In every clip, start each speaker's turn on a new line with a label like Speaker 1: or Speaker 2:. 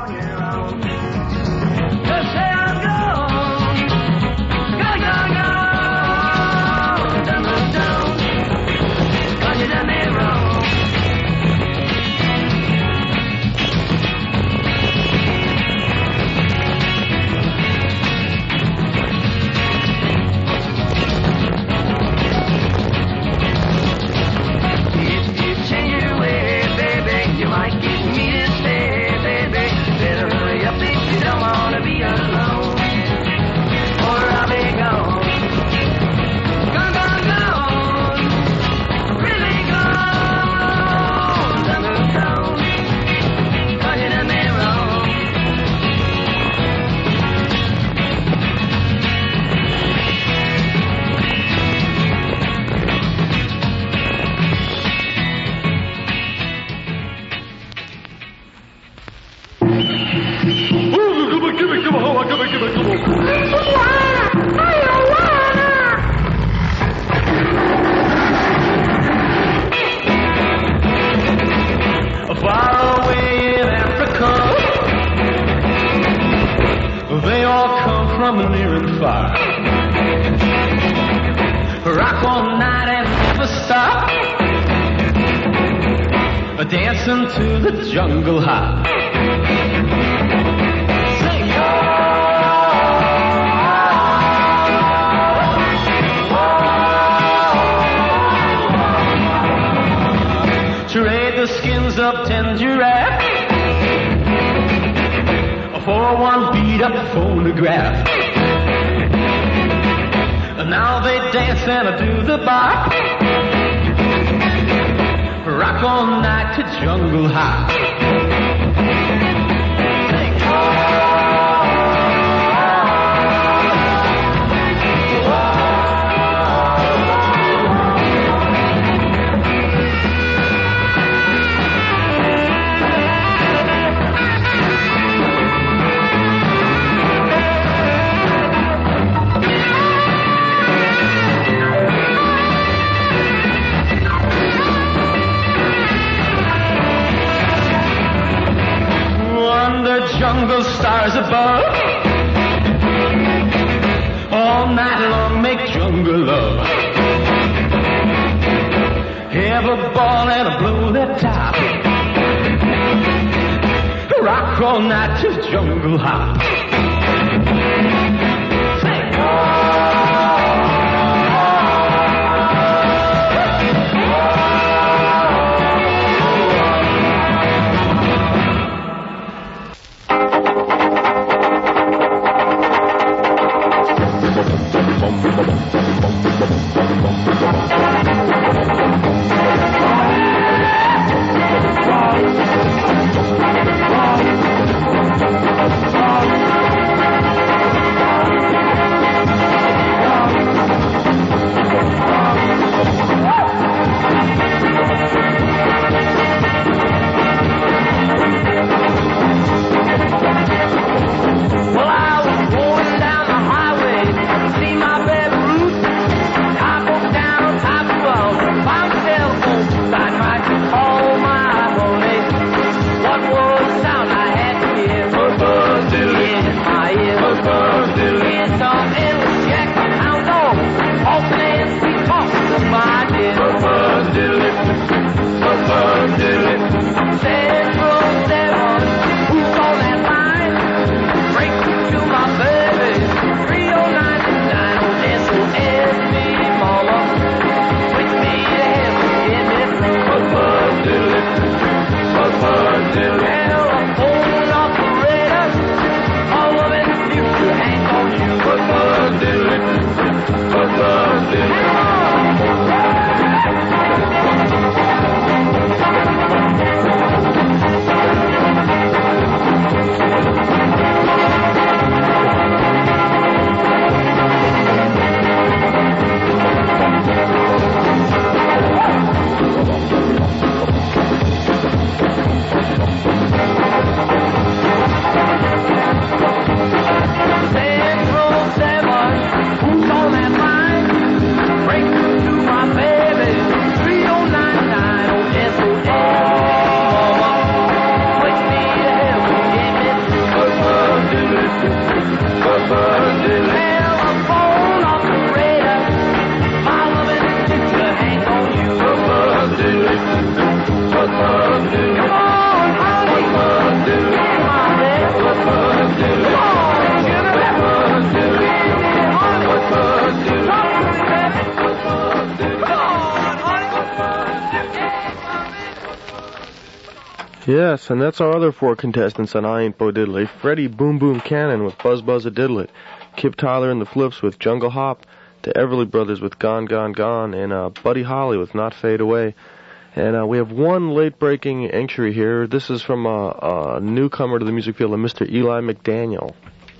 Speaker 1: Dancing to the jungle hop. Sing. Trade the skins of 10 giraffe for one beat up phonograph. Now they dance and do the bop. Rock all night to jungle hop. Jungle stars above, all night long make jungle love. Have a ball and a blow that top. Rock all night to jungle hop. Well, a phone operator, all of in the future.
Speaker 2: Yes, and that's our other four contestants on I Ain't Bo Diddley. Freddie Boom Boom Cannon with Buzz Buzz a Diddlet, Kip Tyler and the Flips with Jungle Hop, the Everly Brothers with Gone Gone Gone, and Buddy Holly with Not Fade Away. And we have one late-breaking entry here. This is from a newcomer to the music field, Mr. Eli McDaniel.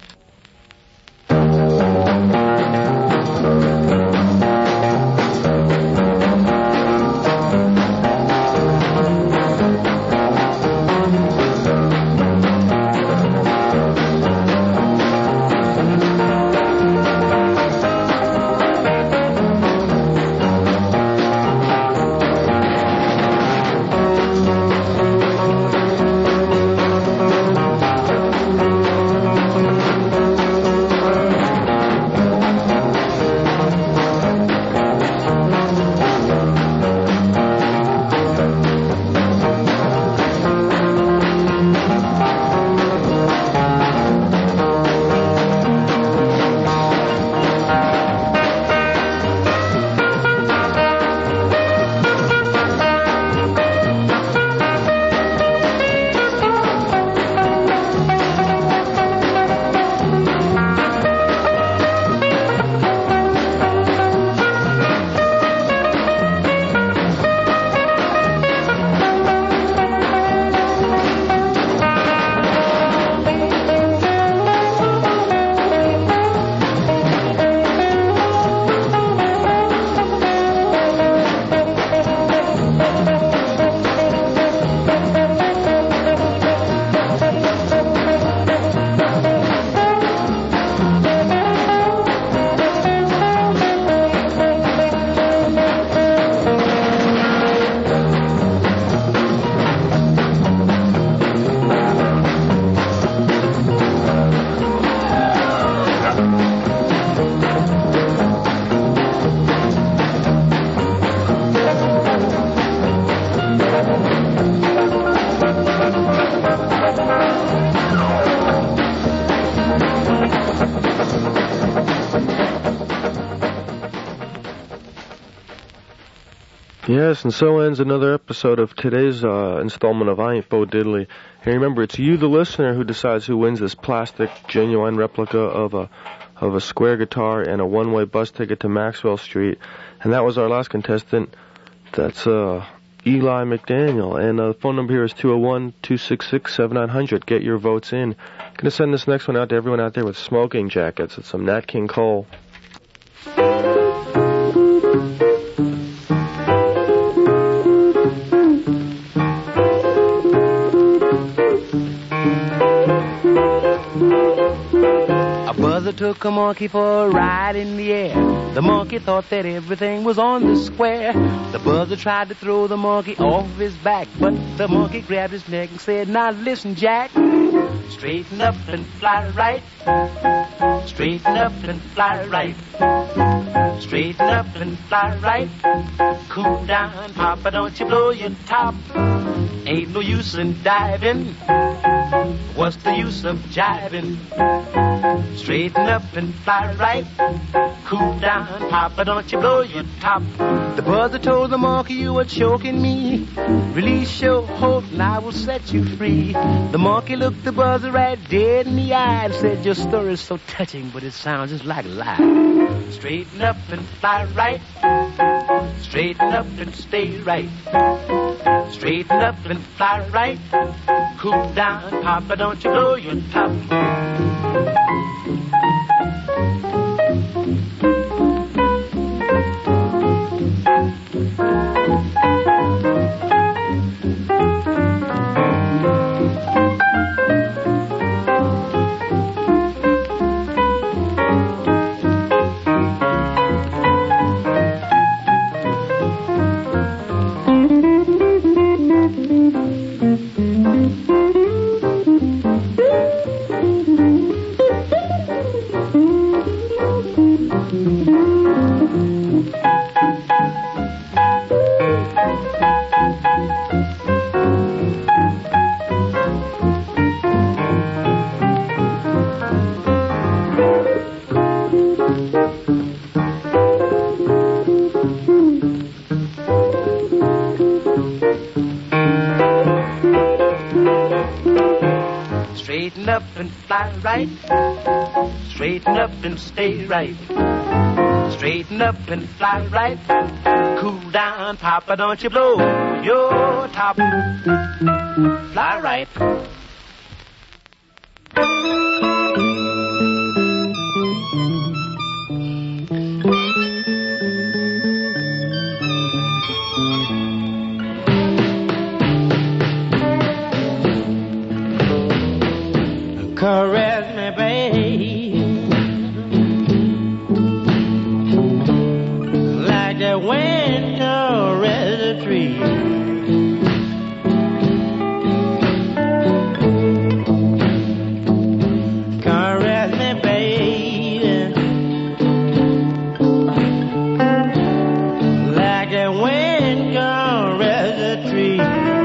Speaker 2: Yes, and so ends another episode of today's installment of I Ain't Bo Diddley. And remember, it's you, the listener, who decides who wins this plastic, genuine replica of a square guitar and a one-way bus ticket to Maxwell Street. And that was our last contestant. That's Eli McDaniel. And the phone number here is 201-266-7900. Get your votes in. I'm going to send this next one out to everyone out there with smoking jackets. It's some Nat King Cole.
Speaker 3: Took a monkey for a ride in the air. The monkey thought that everything was on the square. The buzzer tried to throw the monkey off his back, but the monkey grabbed his neck and said, "Now listen, Jack, straighten up and fly right. Straighten up and fly right. Straighten up and fly right. Cool down, Papa, don't you blow your top. Ain't no use in diving. What's the use of jiving? Straighten up and fly right. Cool down, Papa, don't you blow your top." The buzzer told the monkey, "You are choking me. Release your hold and I will set you free." The monkey looked the buzzer right dead in the eye and said, "Your story is so touching, but it sounds just like a lie. Straighten up and fly right. Straighten up and stay right. Straighten up and fly right. Cool down, Papa, don't you blow your top." Straighten up and fly right. Straighten up and stay right. Straighten up and fly right. Cool down, Papa, don't you blow your top. Fly right.
Speaker 4: Caress me, babe, like the wind caress the tree. Caress me, babe, like the wind caress the tree.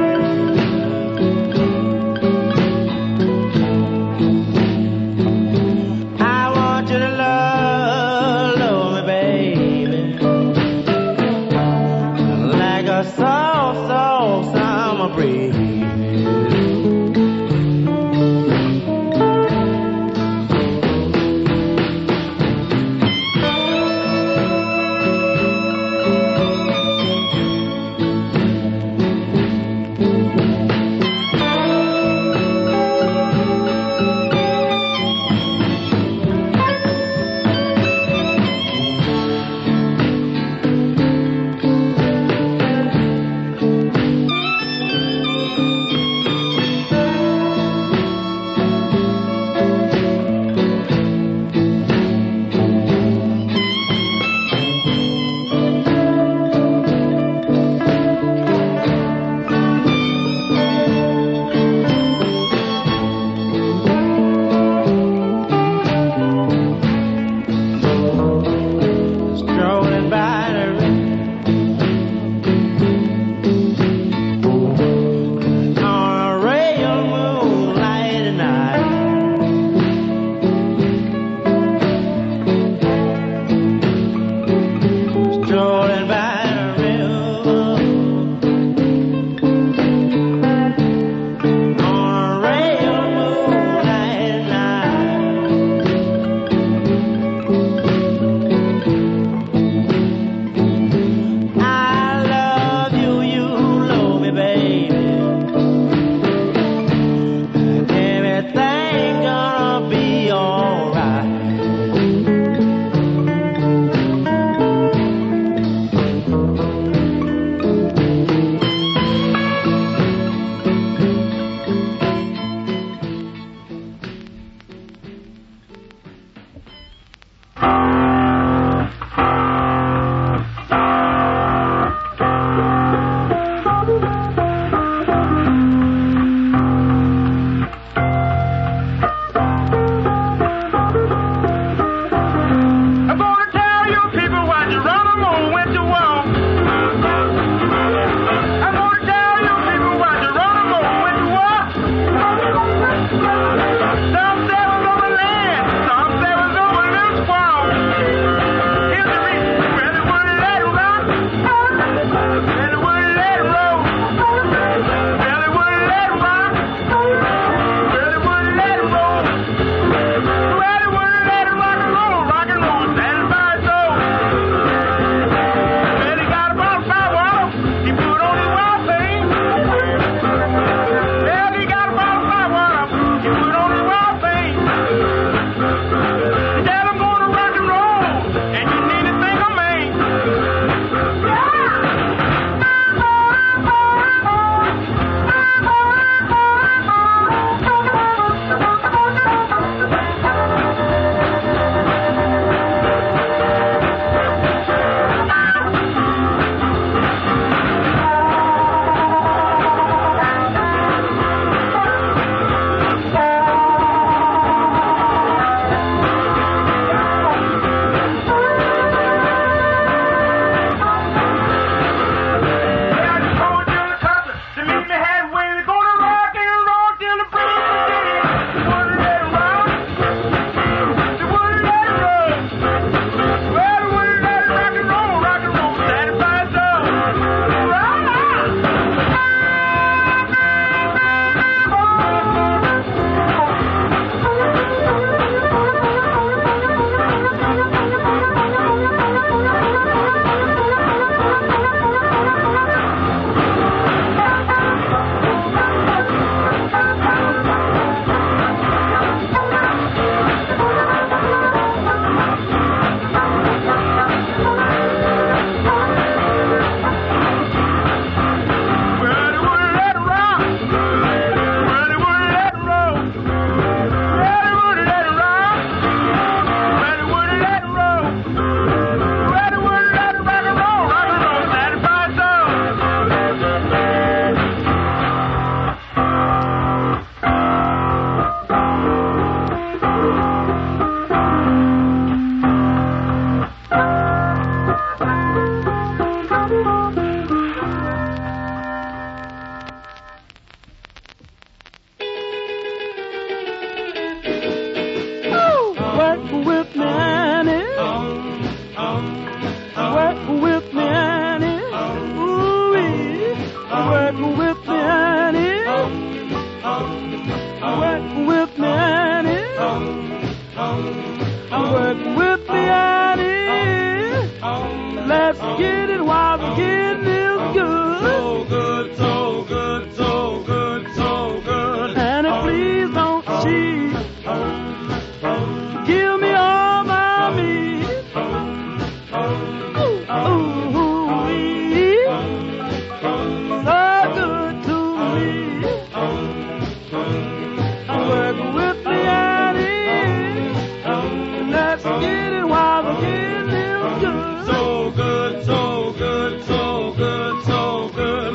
Speaker 4: won't she give me all my needs? Ooh-wee, so good to me. Work with me, Annie. Let's get it while the getting is good. So good, so good, so good, so good.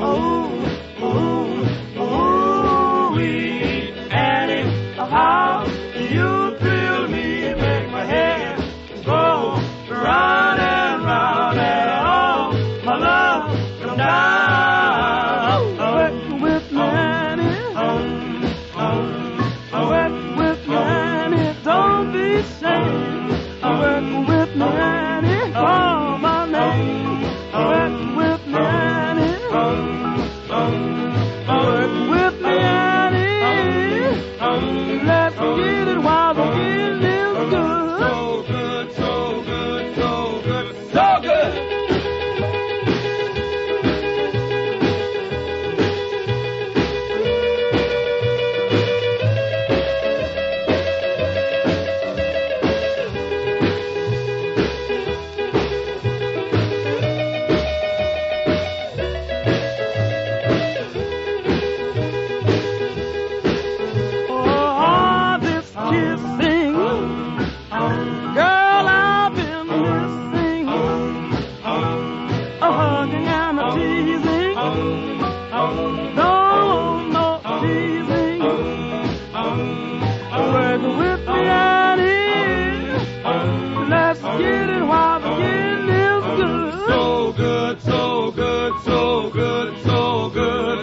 Speaker 4: Ooh-wee, Annie, how you thrill me, make my head go round and round, and all my love come down. Work with me, Annie. Work with me, Annie. Don't be ashamed. Work with me, Annie. Call my name. Work with me, Annie. Work with me, Annie. Let's get it while the getting is good. So good, so good, so good, so good. Oh, this kissing, girl, I've been missing. A hugging and a teasing, no teasing. Work with me, Annie. Let's get it while the getting is good. So good, so good, so good, so good.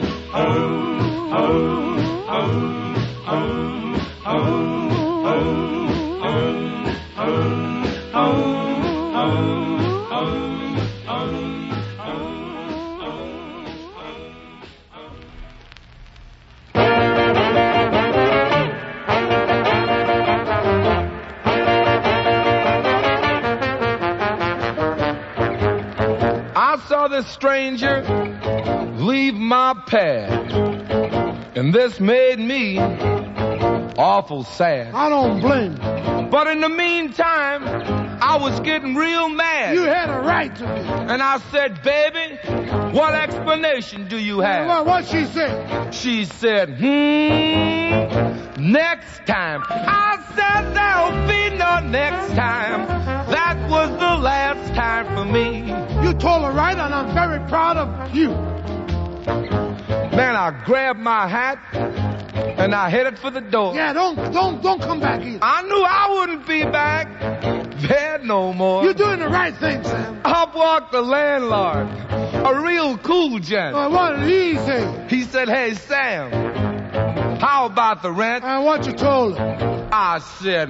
Speaker 5: I saw this stranger leave my path, and this made me awful sad.
Speaker 6: I don't blame you.
Speaker 5: But in the meantime, I was getting real mad.
Speaker 6: You had a right to be.
Speaker 5: And I said, baby, what explanation do you have?
Speaker 6: What'd she say?
Speaker 5: She said, next time. I said, there'll be no next time. That was the last time for me.
Speaker 6: You told her right, and I'm very proud of you.
Speaker 5: Then I grabbed my hat and I headed for the door.
Speaker 6: Yeah, don't come back either.
Speaker 5: I knew I wouldn't be back there no more.
Speaker 6: You're doing the right thing, Sam.
Speaker 5: Up walked the landlord, a real cool gent.
Speaker 6: What did he say?
Speaker 5: He said, hey, Sam, how about the rent?
Speaker 6: And what you told her?
Speaker 5: I said,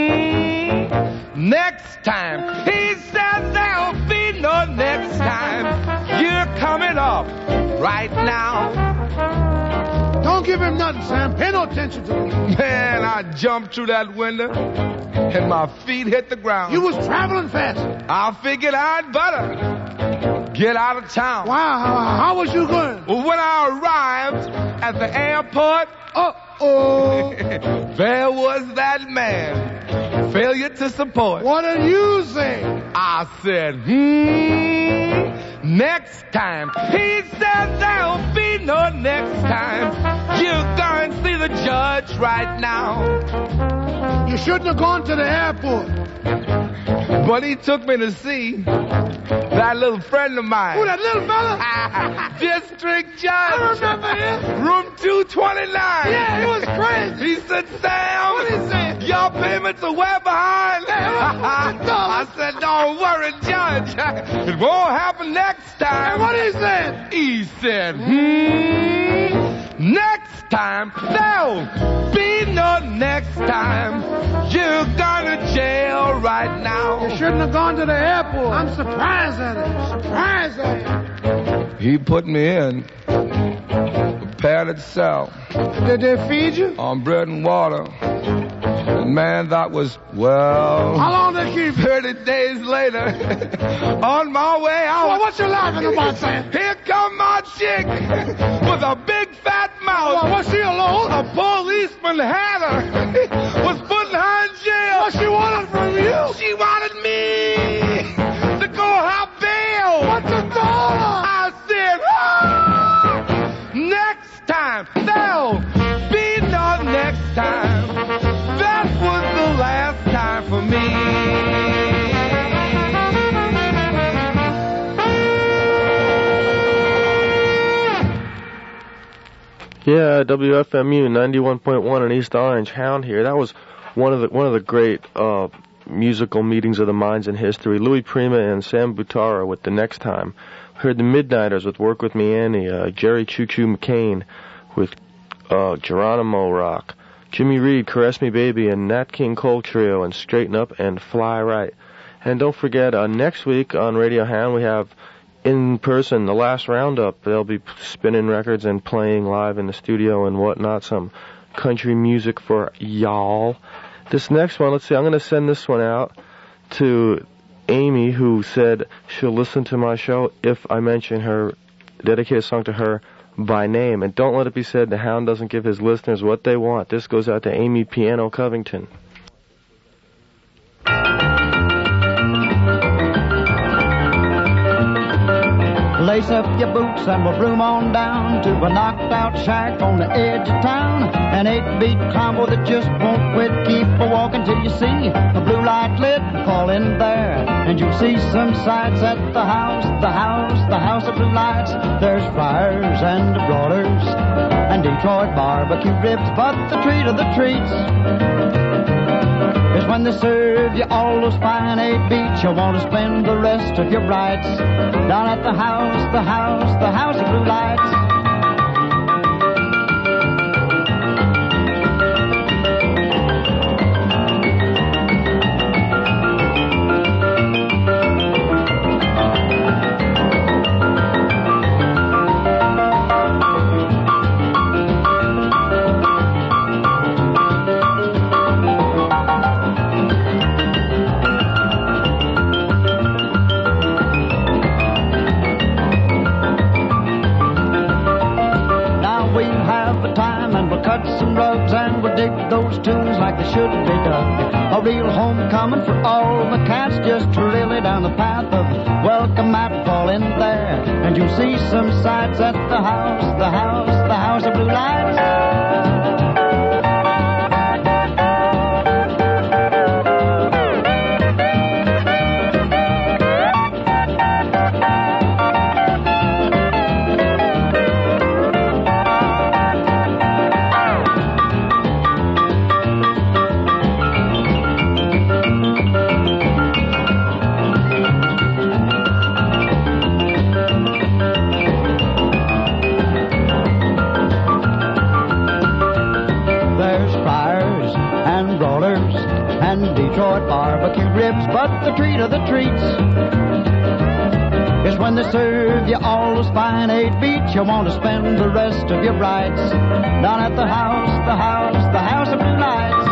Speaker 5: next time. He said, there'll be no next time. You're coming up right now.
Speaker 6: Don't give him nothing, Sam. Pay no attention to him.
Speaker 5: Man, I jumped through that window and my feet hit the ground.
Speaker 6: You was traveling fast.
Speaker 5: I figured I'd better get out of town.
Speaker 6: Wow, how was you going?
Speaker 5: Well, when I arrived at the airport, there was that man. Failure to support.
Speaker 6: What did you say?
Speaker 5: I said, next time. He said, there'll be no next time. You're going to see the judge right now.
Speaker 6: You shouldn't have gone to the airport.
Speaker 5: But he took me to see that little friend of mine.
Speaker 6: Who, that little fella?
Speaker 5: District Judge.
Speaker 6: I remember him.
Speaker 5: Room 229.
Speaker 6: Yeah, he was crazy.
Speaker 5: He said, Sam,
Speaker 6: What did he say?
Speaker 5: your payments are way behind. I said, don't worry, Judge. It won't happen next time.
Speaker 6: And what he said?
Speaker 5: He said, next time. There'll be no next time. You're going to jail right now.
Speaker 6: You shouldn't have gone to the airport. I'm surprised at it. Surprised at it.
Speaker 5: He put me in a padded cell.
Speaker 6: Did they feed you?
Speaker 5: On bread and water. And man, that was, well...
Speaker 6: How long did they keep you?
Speaker 5: 30 days later, on my way out...
Speaker 6: Well, what you laughing about, Sam?
Speaker 5: Here come my chick with a big fat mouth. out.
Speaker 6: Well, was she alone?
Speaker 5: A policeman had her. Was putting her in jail.
Speaker 6: What she wanted from you?
Speaker 5: She wanted me to go have bail.
Speaker 6: What you told her?
Speaker 5: I said, next time. There'll be no next time. That was the last time for me.
Speaker 2: Yeah, WFMU 91.1 in East Orange. Hound here. That was one of the great musical meetings of the minds in history. Louis Prima and Sam Butara with The Next Time. Heard the Midnighters with Work With Me Annie. Jerry Choo Choo McCain with Geronimo Rock. Jimmy Reed, Caress Me Baby, and Nat King Cole Trio and Straighten Up and Fly Right. And don't forget, next week on Radio Hound we have in person the last roundup. They'll be spinning records and playing live in the studio and whatnot. Some country music for y'all. This next one, let's see, I'm going to send this one out to Amy, who said she'll listen to my show if I mention her, dedicate a song to her by name. And don't let it be said the Hound doesn't give his listeners what they want. This goes out to Amy Piano Covington.
Speaker 7: Lace up your boots and we'll bloom on down to a knocked-out shack on the edge of town. An 8-beat combo that just won't quit. Keep a-walking till you see a blue light lit. Fall in there and you'll see some sights at the house of blue lights. There's fryers and broilers and Detroit barbecue ribs, but the treat of the treats is when they serve you all those fine 8 beats. You'll want to spend the rest of your rights down at the house of blue lights. Those tunes like they should be done. A real homecoming for all the cats, just really down the path of welcome out. Fall in there and you'll see some sights at the house of blue lights. Detroit barbecue ribs, but the treat of the treats is when they serve you all those fine 8 beats. You want to spend the rest of your rights down at the house of blue lights.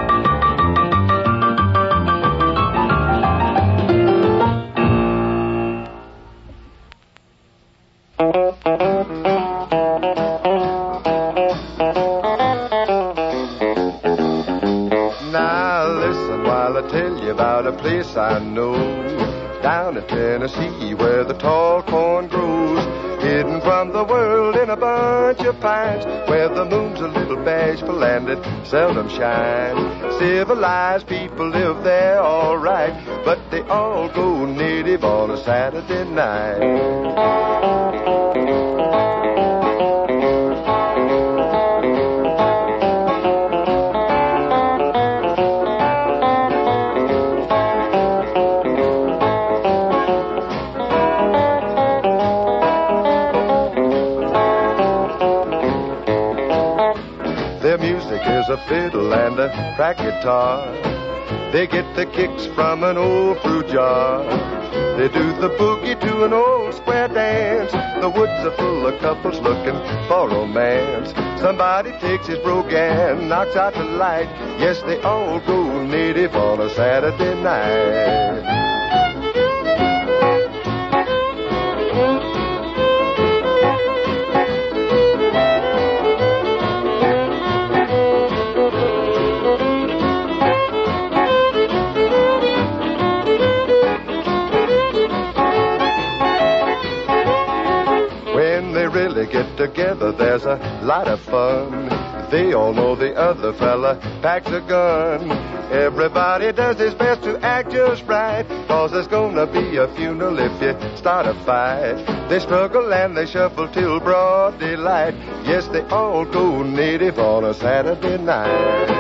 Speaker 8: About a place I know down in Tennessee where the tall corn grows, hidden from the world in a bunch of pines, where the moon's a little bashful and it seldom shines. Civilized people live there all right, but they all go native on a Saturday night. A fiddle and a crack guitar. They get the kicks from an old fruit jar. They do the boogie to an old square dance. The woods are full of couples looking for romance. Somebody takes his brogue and knocks out the light. Yes, they all go native on a Saturday night. together, there's a lot of fun. They all know the other fella packs a gun. Everybody does his best to act just right, 'cause there's gonna be a funeral if you start a fight. They struggle and they shuffle till broad daylight. Yes, they all go native on a Saturday night.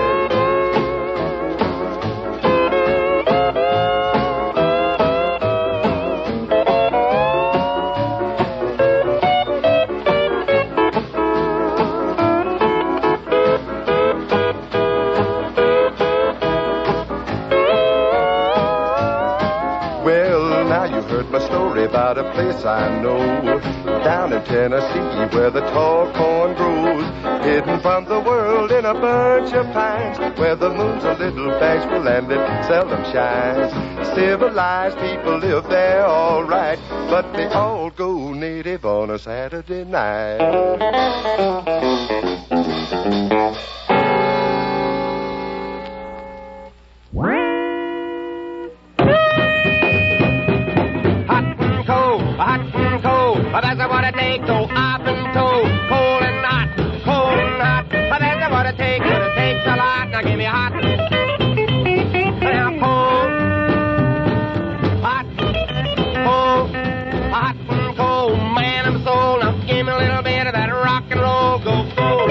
Speaker 8: About a place I know down in Tennessee where the tall corn grows, hidden from the world in a bunch of pines, where the moon's a little bashful and it seldom shines. Civilized people live there all right, but they all go native on a Saturday night.
Speaker 5: But that's what it takes, so up and toe, cold and hot, but that's what it takes, but it takes a lot. Now give me hot, now cold, hot and cold, man, I'm sold. Now give me a little bit of that rock and roll, go cold.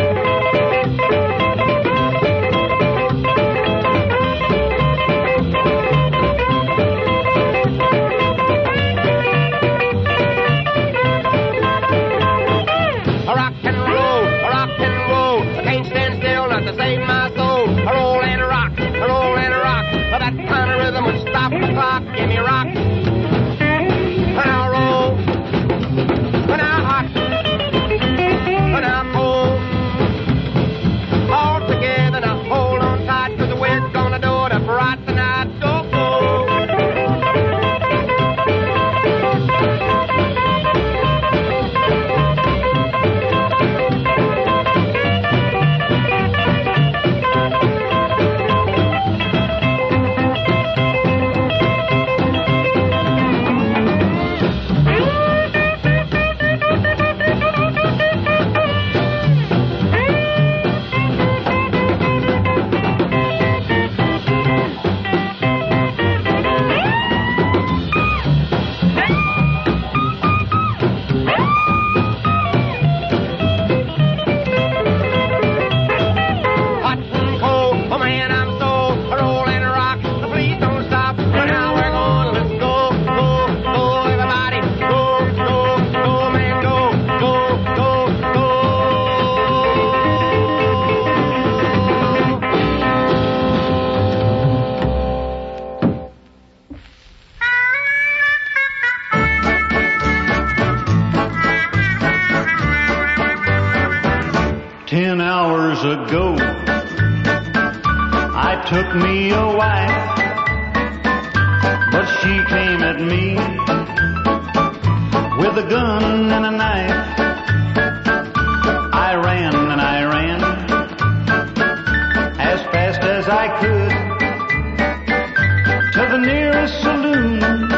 Speaker 5: Stop the clock, give me rock. Now roll. Now hot. Now cold. All together, now hold on tight, 'cause we're gonna do it up right tonight. Go, go.
Speaker 9: Ago, I took me a wife, but she came at me with a gun and a knife. I ran and I ran as fast as I could to the nearest saloon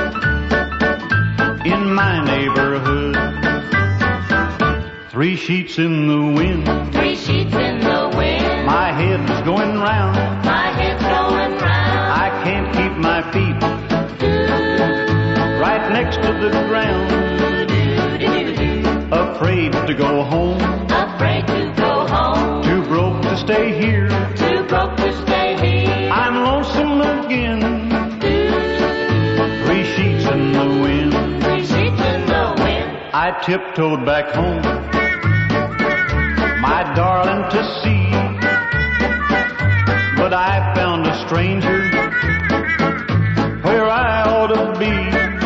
Speaker 9: in my neighborhood. 3 sheets in the wind.
Speaker 10: 3 sheets in the wind.
Speaker 9: My head's going round.
Speaker 10: My head's going round.
Speaker 9: I can't keep my feet right next to the ground. Afraid to go home.
Speaker 10: Afraid to go home.
Speaker 9: Too broke to stay here.
Speaker 10: Too broke to stay here.
Speaker 9: I'm lonesome again. 3 sheets in the wind.
Speaker 10: 3 sheets in the wind.
Speaker 9: I tiptoed back home, my darling to see, but I found a stranger where I ought to be.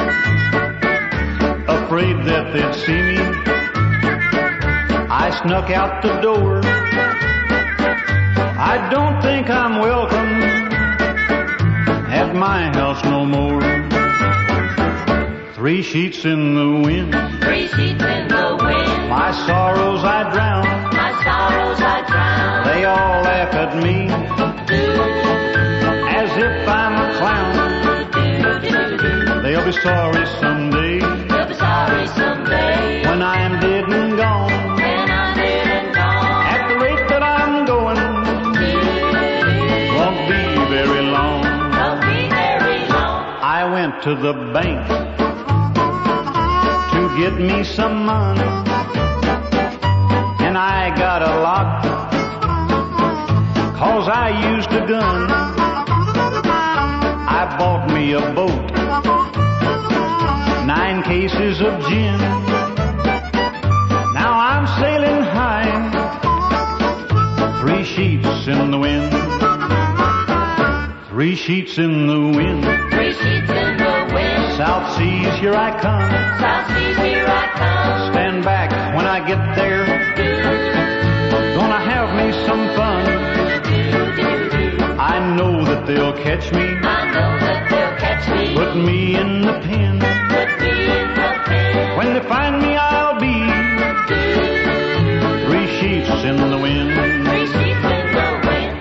Speaker 9: Afraid that they'd see me, I snuck out the door. I don't think I'm welcome at my house no more. 3 sheets in the wind.
Speaker 10: 3 sheets in the wind.
Speaker 9: My sorrows I drown.
Speaker 10: My sorrows I drown.
Speaker 9: They all laugh at me as if I'm a clown. They'll be sorry someday.
Speaker 10: They'll be sorry someday.
Speaker 9: When I'm dead and gone.
Speaker 10: When
Speaker 9: went to the bank to get me some money, and I got a lock 'cause I used a gun. I bought me a boat, 9 cases of gin. Now I'm sailing high, 3 sheets in the wind. 3 sheets in the wind.
Speaker 10: 3 sheets in the wind.
Speaker 9: South Seas, here I come.
Speaker 10: South Seas, here I come.
Speaker 9: Stand back when I get there. Gonna have me some fun. I know that they'll catch me.
Speaker 10: I know that they'll catch me.
Speaker 9: Put me in the pen.
Speaker 10: Put me in the pen.
Speaker 9: When they find me, I'll be 3 sheets in the wind.
Speaker 10: 3 sheets in the wind.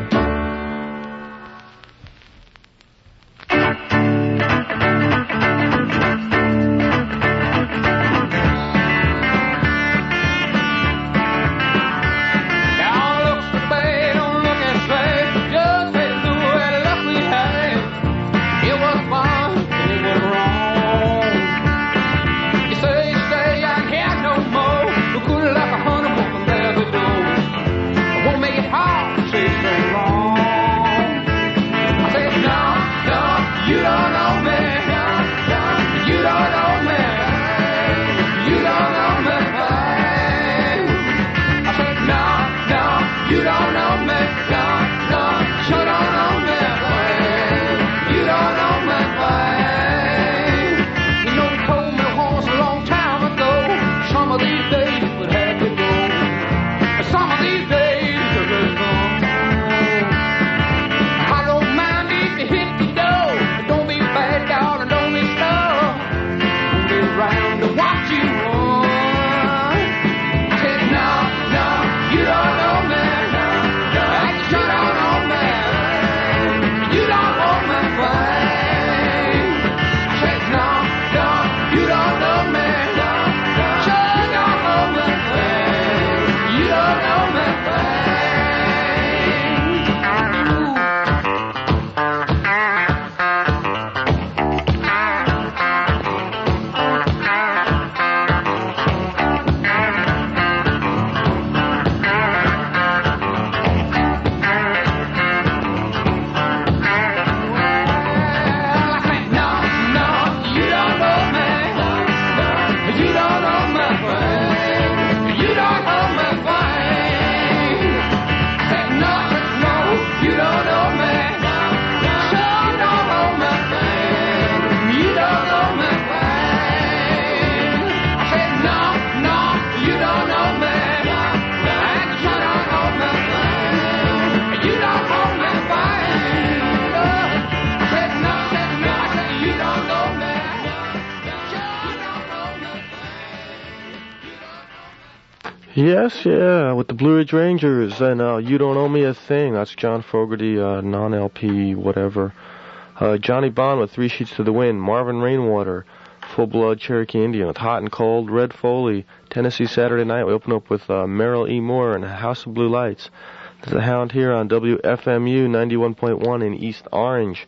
Speaker 2: Yes, yeah, with the Blue Ridge Rangers and You Don't Owe Me a Thing. That's John Fogerty, non-LP, whatever. Johnny Bond with 3 Sheets to the Wind. Marvin Rainwater, Full Blood Cherokee Indian with Hot and Cold. Red Foley, Tennessee Saturday Night. We open up with Merrill E. Moore and House of Blue Lights. There's a Hound here on WFMU 91.1 in East Orange.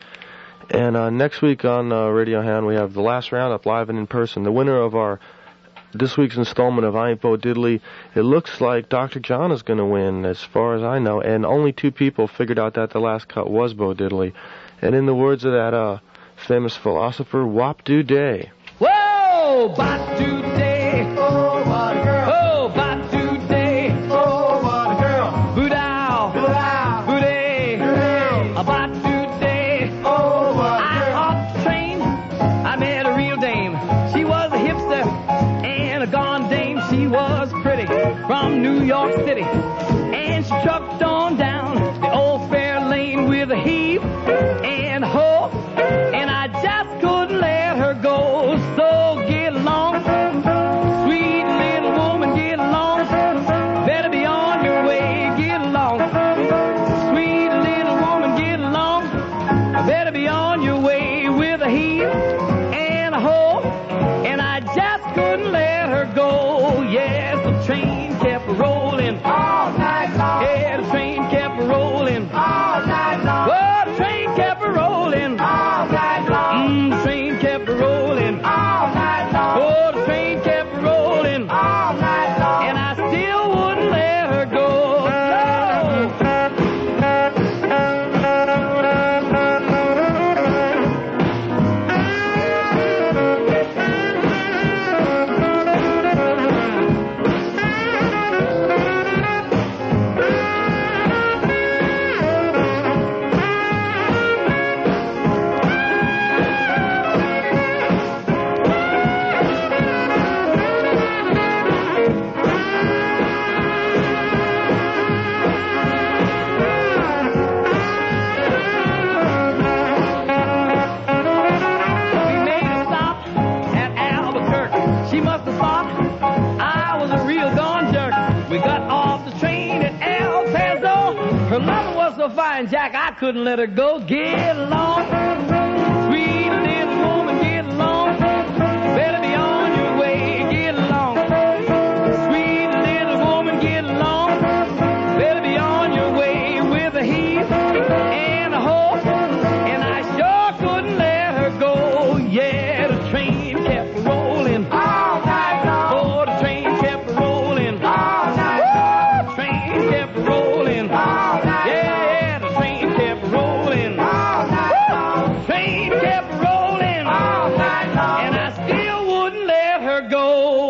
Speaker 2: And next week on Radio Hound, we have the last roundup live and in person. The winner of our this week's installment of I Ain't Bo Diddley, it looks like Dr. John is going to win, as far as I know, and only 2 people figured out that the last cut was Bo Diddley. And in the words of that famous philosopher, wop do day.
Speaker 11: Whoa, bop do day. Oh, what a girl. Oh, bop do day. Oh, what a girl. Boo-dow. Boo-dow. Boo-day. Boo-day. A bop do day. Oh, what a girl. I off the train. I met a real dame. She was a hipster. A gone dame, she was pretty, from New York City, and she trucked on down the old fair lane with a heave and a hoe, and I just couldn't let her go. So get along, mama was so fine, Jack, I couldn't let her go. Get along, sweet little woman, get along. Better be on your way, get along. Sweet little woman, get along. Better be on your way with a heave and a hoe. And I sure couldn't let her go. Yeah, the train kept rolling all night long. Oh, the train kept rolling all night long. The train kept rolling all night long. Yeah, the train kept rolling all night long. The train kept rolling all night long. And I still wouldn't let her go.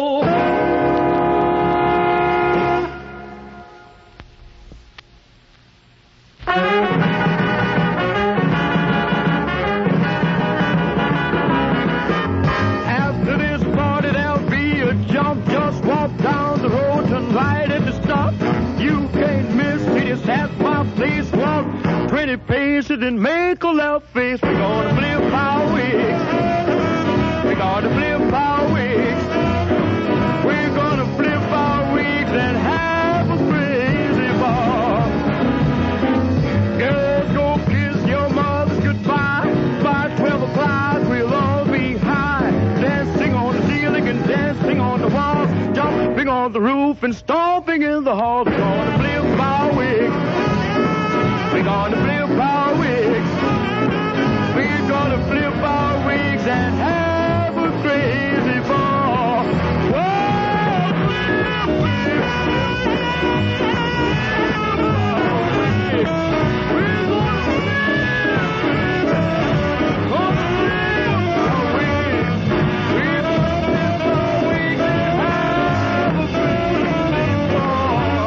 Speaker 9: After this party, there'll be a jump. Just walk down the road, turn right at the stop. You can't miss it, it's at my place. Walk 20 paces and make a left face. We're gonna flip our wigs. We're gonna flip our wigs. We're gonna flip our wigs and have a crazy ball. Girls, go kiss your mothers goodbye. By 12 o'clock, we'll all be high. Dancing on the ceiling and dancing on the walls. Jumping on the roof and stomping in the hall. We're gonna flip our wigs. We're gonna flip our wigs. We're gonna flip our wigs and have a crazy ball. Whoa, flip, flip. We're gonna flip our wigs. We're gonna flip our wigs and have a crazy ball.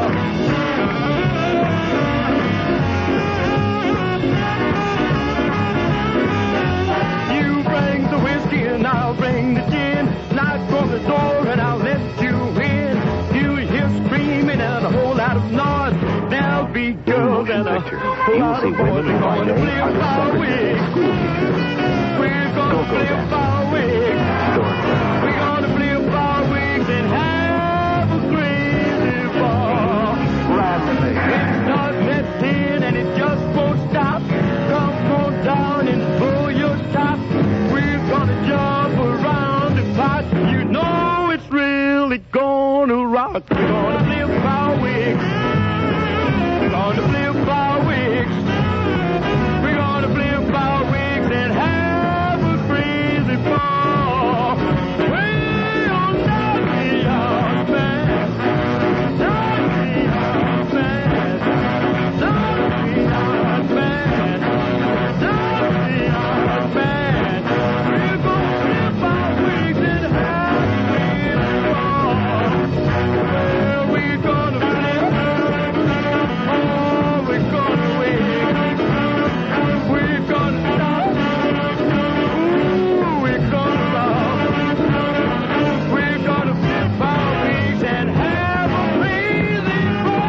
Speaker 9: You bring the whiskey and I'll bring the gin. Knock on the door and I'll let you in. You hear screaming and a whole lot of noise. There'll be girls and a whole lot of boys. We're gonna flip our wigs. We're gonna flip our wigs. We're gonna flip our wigs and have a crazy ball. It starts at 10 and it just won't stop. Come on down and pull your top. We're gonna jump around the pot. You know it's really gonna rock. We're gonna flip our wigs. We're gonna flip our wigs. We're gonna flip our wigs and have a crazy ball. Way on down the yard, man. Down the yard, man. Down the yard, man. Down the yard, man. We're gonna flip our wigs and have a crazy ball. Well, we're gonna flip. Oh, we're gonna wig. We're gonna stop. Ooh, we're gonna rock. We're gonna flip our wigs and have a crazy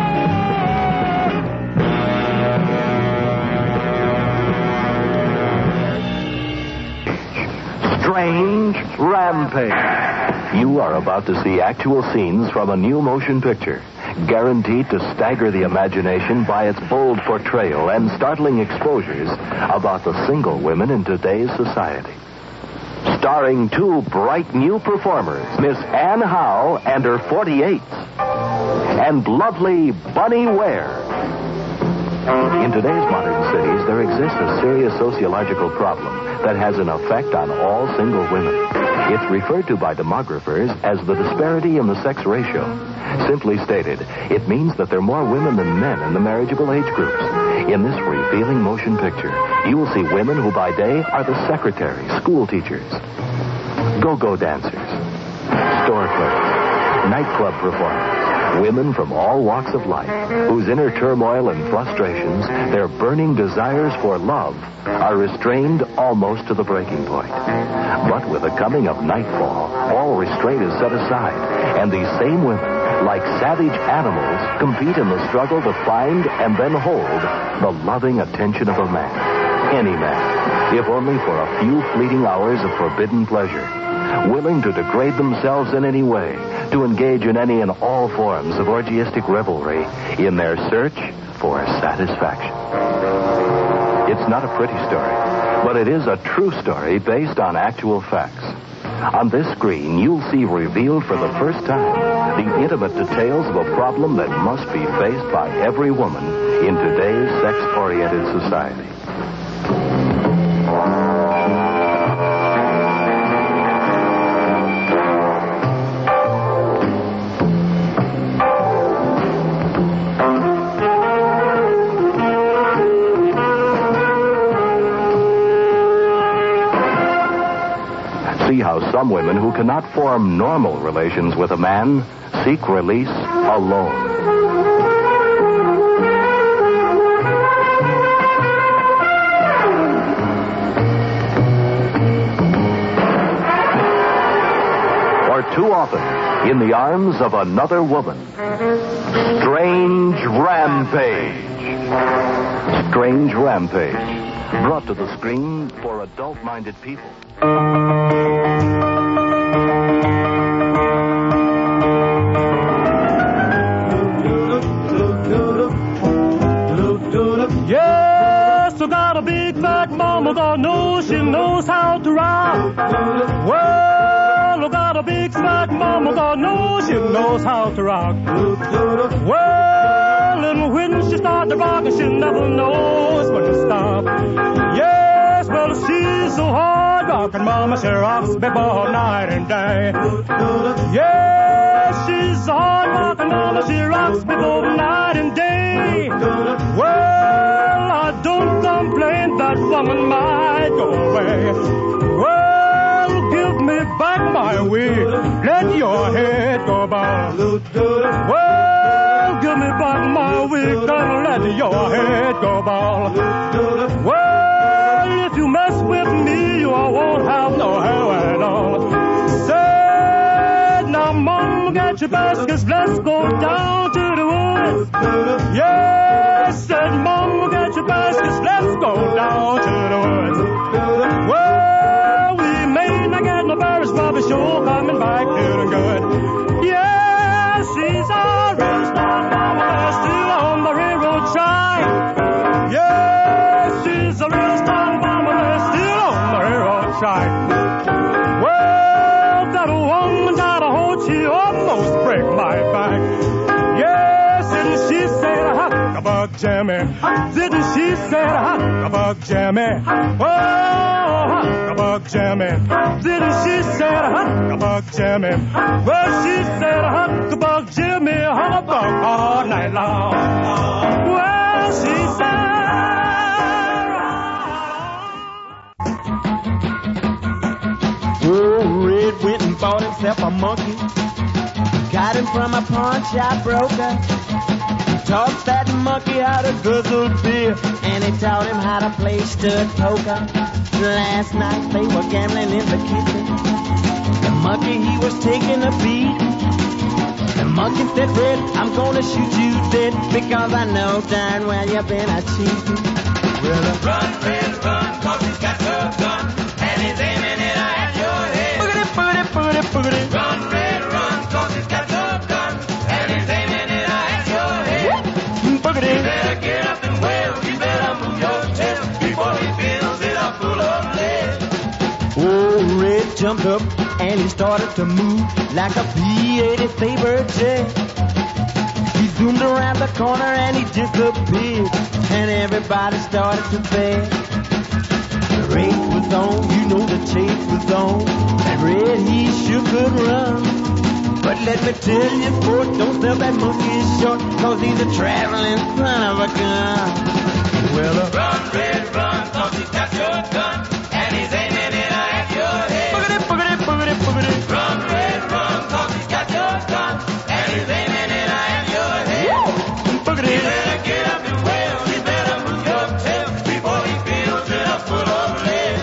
Speaker 12: Strange Rampage. You are about to see actual scenes from a new motion picture, guaranteed to stagger the imagination by its bold portrayal and startling exposures about the single women in today's society. Starring two bright new performers, Miss Anne Howe and her 48s, and lovely Bunny Ware. In today's modern cities, there exists a serious sociological problem that has an effect on all single women. It's referred to by demographers as the disparity in the sex ratio. Simply stated, it means that there are more women than men in the marriageable age groups. In this revealing motion picture, you will see women who by day are the secretaries, school teachers, go-go dancers, store clerks, nightclub performers, women from all walks of life, whose inner turmoil and frustrations, their burning desires for love, are restrained almost to the breaking point. But with the coming of nightfall, all restraint is set aside, and these same women, like savage animals, compete in the struggle to find and then hold the loving attention of a man. Any man, if only for a few fleeting hours of forbidden pleasure, willing to degrade themselves in any way, to engage in any and all forms of orgiastic revelry in their search for satisfaction. It's not a pretty story, but it is a true story based on actual facts. On this screen, you'll see revealed for the first time the intimate details of a problem that must be faced by every woman in today's sex-oriented society. See how some women who cannot form normal relations with a man seek release alone. Or too often, in the arms of another woman. Strange Rampage. Strange Rampage. Brought to the screen for adult-minded people.
Speaker 9: Yes, I got a big fat mama, God knows she knows how to rock. Well, I got a big fat mama, God knows she knows how to rock. Well, and when she starts to rock, she never knows when to stop. Yes, well, she's so hard rockin', mama, she rocks me all night and day. Yes, she's so hard rockin', mama, she rocks me both night and day. Well, I don't complain, that woman might go away. Well, give me back my wig, let your head go bald. Well, give me back my wig, and let your head go bald. Well, if you mess with me, you won't have no hair at all. Said, now, Mom, get your baskets, let's go down to the woods. Yes, said, Mom, get your baskets, let's go down to the woods. Well, we may not get no berries, but we're sure coming back feeling good. Yes, she's a real star, mama, still on the railroad track. Yes, she's a real star, mama, still on the railroad track. Well, that woman got a hold, she almost break my back. Yes, and she said, huckabug Jimmy. Didn't she say, huckabug Jimmy? Oh, huckabug Jimmy. Didn't she say, huckabug Jimmy? Well, she said, huckabug Jimmy, huckabug all night long. Well, she said.
Speaker 11: Oh, Red went and bought himself a monkey. Got him from a pawn shop broker. Taught that monkey how to guzzle beer, and he taught him how to play stud poker. Last night they were gambling in the kitchen. The monkey, he was taking a beat. The monkey said, Red, I'm gonna shoot you dead, because I know darn well you've been a cheating. Well,
Speaker 4: run, Red, run, 'cause he's got your gun, and he's aiming it at your head.
Speaker 11: boogity, boogity, boogity, boogity.
Speaker 4: Run, Red, run, 'cause he's got your gun, and he's aiming it at your head.
Speaker 11: Boogity.
Speaker 4: You better get up and wail, you better move your tail, before he fills it up full of lead.
Speaker 11: Oh, Red jumped up and he started to move like a P-80 favorite jet. He zoomed around the corner and he disappeared, and everybody started to beg. The race was on, you know the chase was on, and Red, he sure could run. But let me tell you, sport, don't sell that monkey short, 'cause he's a traveling son of a gun. Well,
Speaker 4: run, Red, run, 'cause he's got your gun, and he's aiming it at your head.
Speaker 11: boogity, boogity, boogity, boogity.
Speaker 4: Run, Red, run, 'cause he's got your gun, and he's aiming it at your head.
Speaker 11: Boogity.
Speaker 4: You better get up and wail, you better move your tail, before he fills it up full of lead.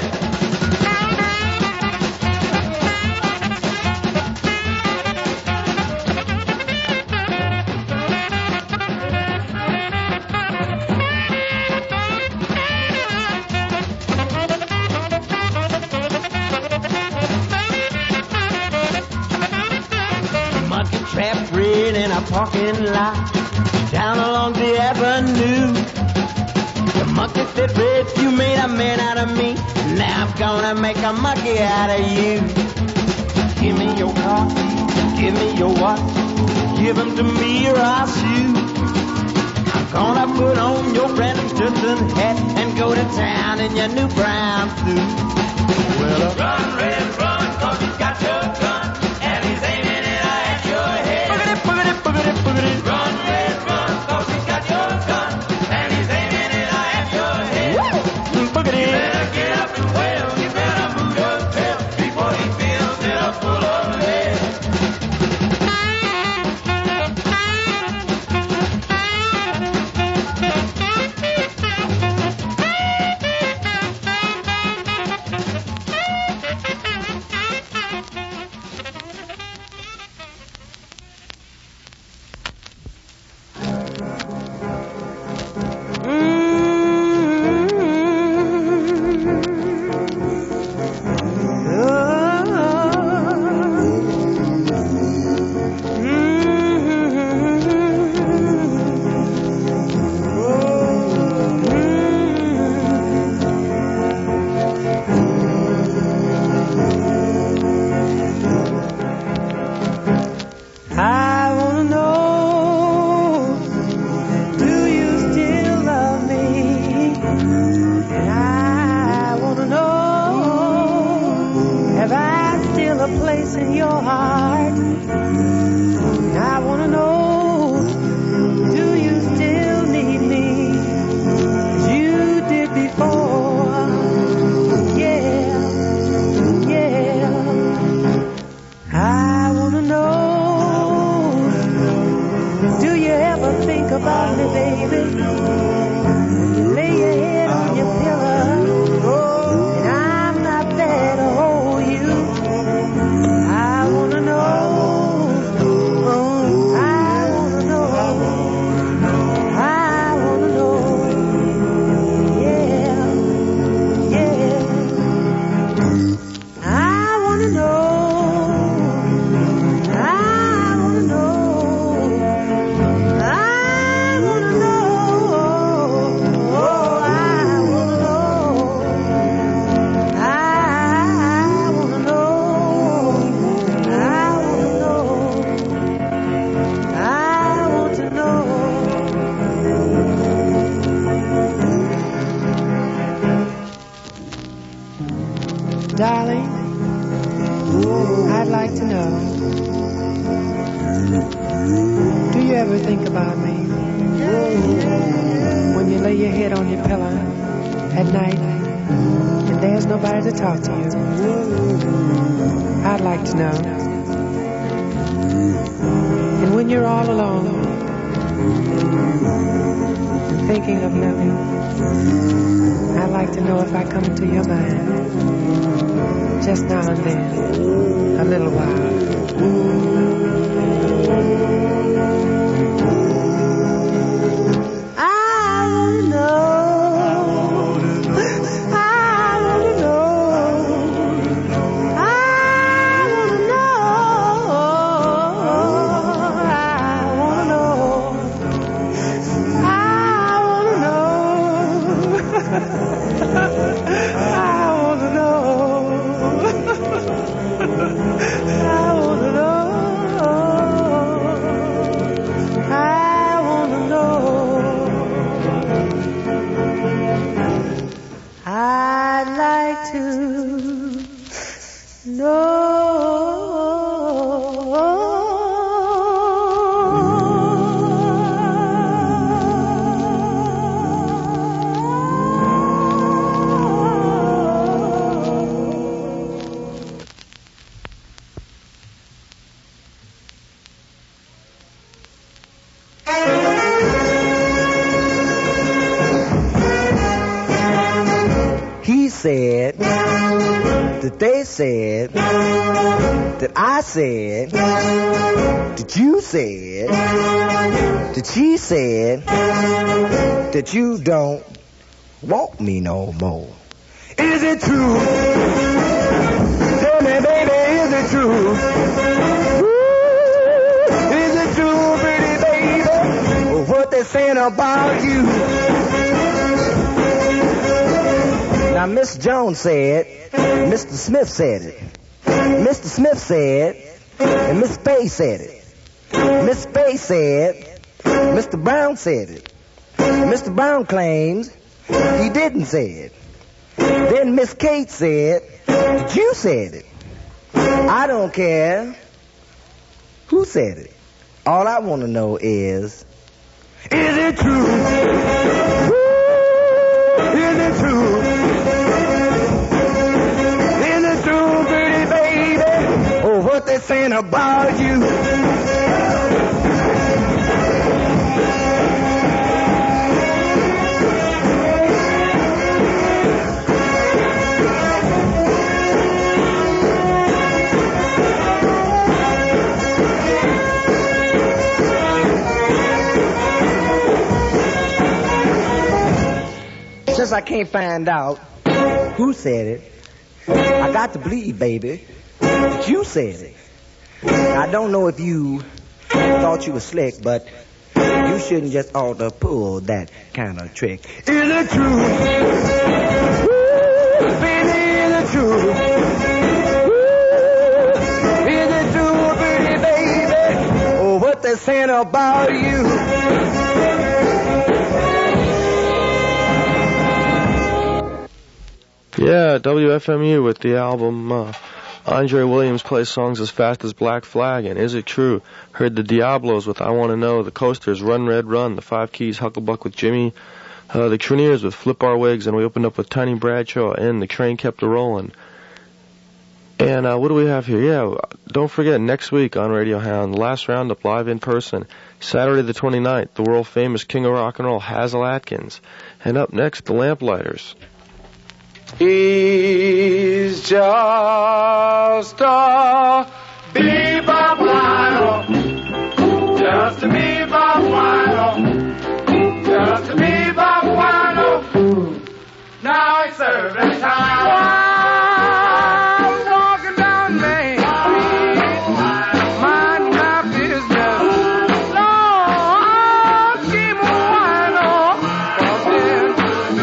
Speaker 11: Trapped Red in a parking lot.
Speaker 3: down along the avenue. The monkey said, Red, you made a man out of me. Now I'm gonna make a monkey out of you. Give me your car, give me your watch, give them to me or I'll shoot. I'm gonna put on your brand new Stetson hat and go to town in your new brown suit. Well, run, Red, run, 'cause he's got your gun and he's aiming it at your head. Boogity, boogity, boogity, boogity. Run, Red, run, 'cause he's got your gun and he's aiming it at your head. Boogity. You better get up and wail, you better move your tail before he fills it up full of lead.
Speaker 13: Darling, I'd like to know, do you ever think about me when you lay your head on your pillow at night and there's nobody to talk to you? I'd like to know. And when you're all alone and thinking of nothing, I'd like to know if I come into your mind just now and then, a little while. I wanna know. I wanna know. I wanna know. I wanna know. I wanna I'd like to know.
Speaker 14: He said that they said that I said that you said that she said that you don't want me no more. Is it true? Tell me, baby, is it true? Woo! Is it true, pretty baby? What saying about you. Now, Miss Jones said, Mr. Smith said it. Mr. Smith said, and Miss Faye said it. Miss Faye said, Mr. Brown said it. Mr. Brown claims he didn't say it. Then Miss Kate said that you said it. I don't care who said it. All I want to know is it true? Woo! Is it true? Is it true, pretty baby? Oh, what they saying about you? Since I can't find out who said it, I got to believe, baby, that you said it. I don't know if you thought you were slick, but you shouldn't just ought to pull that kind of trick. Is it true? Woo, baby, is it true? Woo, is it true, pretty baby? Oh, what they saying about you?
Speaker 2: Yeah, WFMU with the album Andre Williams plays songs as fast as Black Flag and Is It True? Heard the Diablos with I Want to Know, the Coasters Run Red Run, the Five Keys Hucklebuck with Jimmy, the Treniers with Flip Our Wigs, and we opened up with Tiny Bradshaw and The Train Kept a Rollin'. And what do we have here? Yeah, don't forget, next week on Radio Hound, last roundup live in person, Saturday the 29th, the world famous King of Rock and Roll, Hazel Atkins. And up next, the Lamplighers.
Speaker 15: He's just a bebop wino, just a bebop wino, just a bebop wino. Now it's serving time. I'm walking down Main Street, minding my business. Lord, keep a wino, 'cause then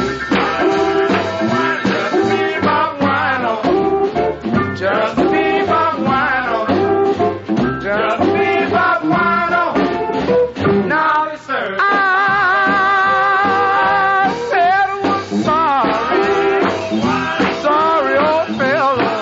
Speaker 15: just a bebop wino, just a bebop wino. Now it's served. I said I was sorry, old fella,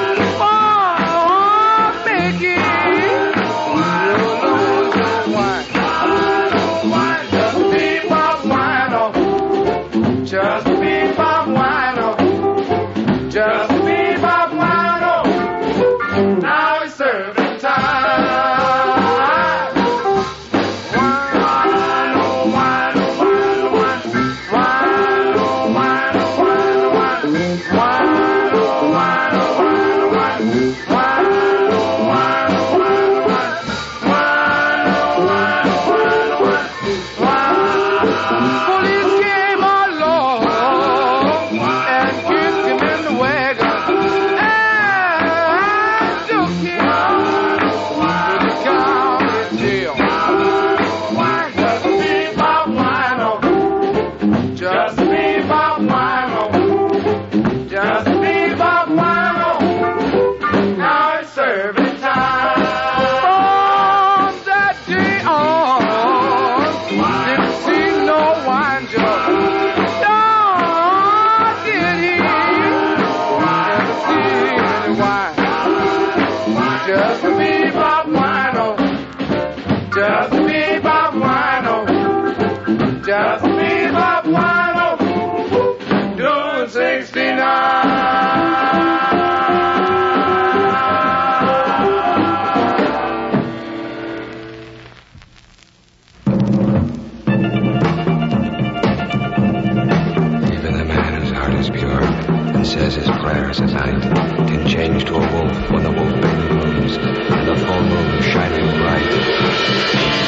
Speaker 15: for making you lose your wine. Just a bebop wino, just a bebop wino, just a bebop wino. Now it's serving time. Wine, oh, wine, oh, wine, oh, wine. Wine, oh, wine, oh, wine, oh, wine. Wine, oh, wine, oh, wine, oh, wine. Wine, oh, wine, oh, wine, oh, wine. Wine, oh, wine, oh, wine, oh, wine. Police came along and kicked him in the wagon. Just a bebop wino, just a bebop wino. Now it's serving time. From that day on, didn't see no wine jug. No, did he? Never see any wine. Just a bebop wino, just a bebop wino, just a bebop wino, doing 69.
Speaker 16: Even the man whose heart is pure and says his prayers at night can change to a wolf when the wolf bane moves and the full moon shining bright.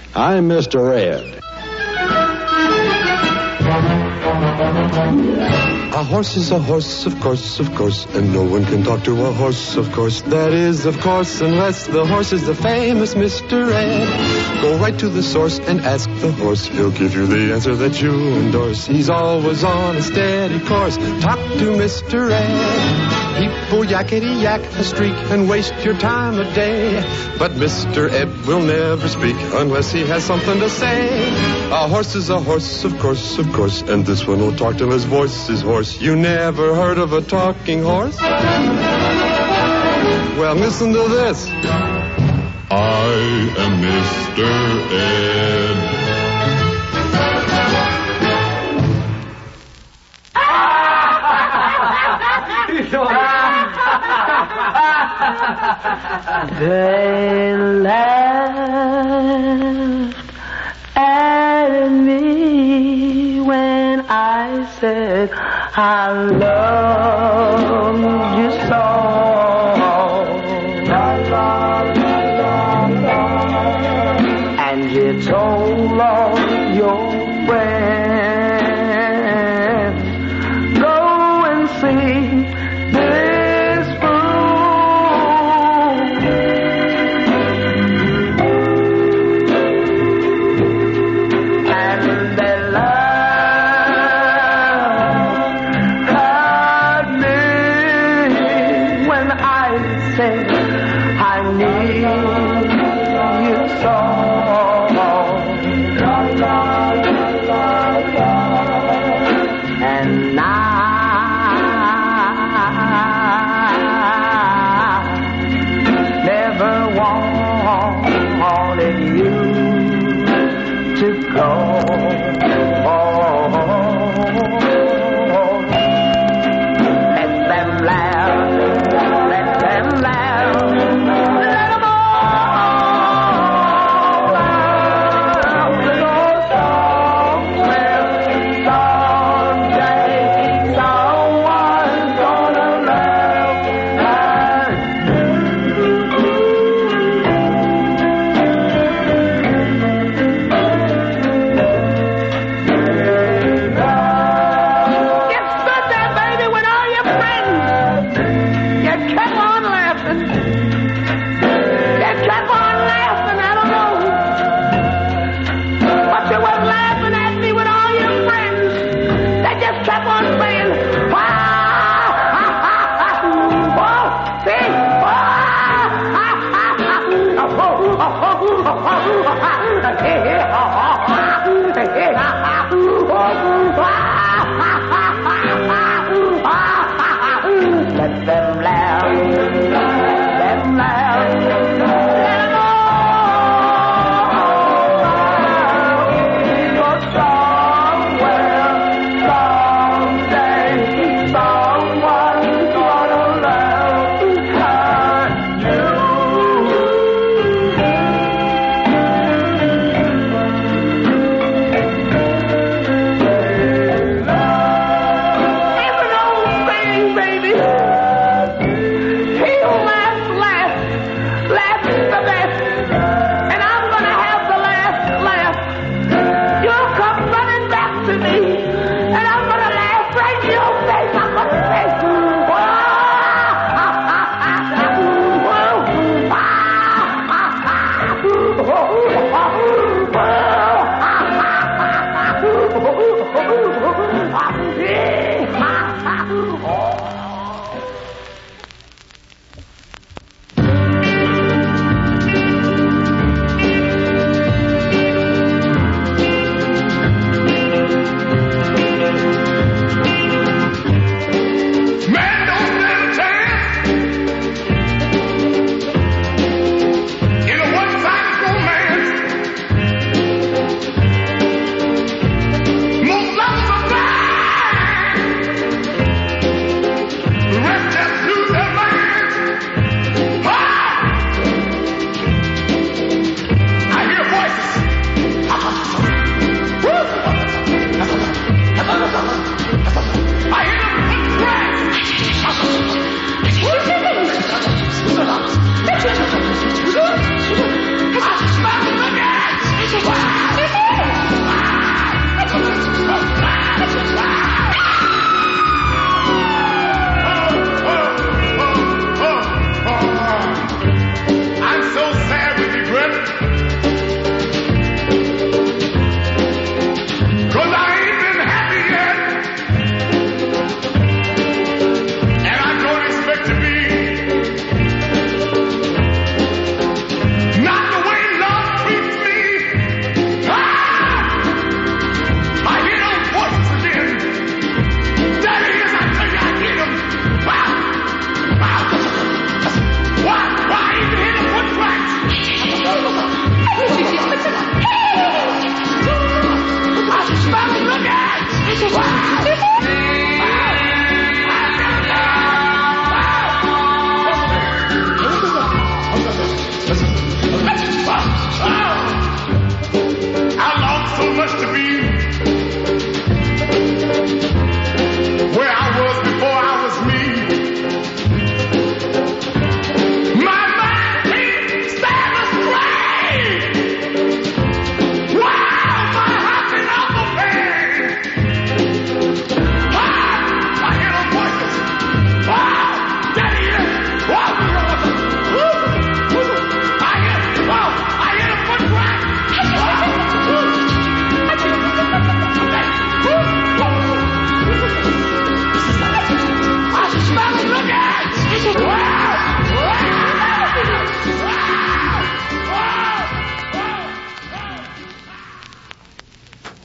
Speaker 17: I'm Mr. Ed.
Speaker 8: A horse is a horse, of course, and no one can talk to a horse, of course. That is, of course, unless the horse is the famous Mr. Ed. Go right to the source and ask the horse. He'll give you the answer that you endorse. He's always on a steady course. Talk to Mr. Ed. People yakety yak a streak and waste your time a day. But Mr. Ed will never speak unless he has something to say. A horse is a horse, of course, and this one will talk till his voice is hoarse. You never heard of a talking horse? Well, listen to this.
Speaker 18: I am Mr. Ed.
Speaker 11: They laughed at me when I said I love you so. And you told all your friends, go and see this fool. And they laughed me when I said I need you so. And I never wanted you to go. Let them laugh, let them laugh, let them all laugh. Because somewhere, someday, someone's gonna laugh at you.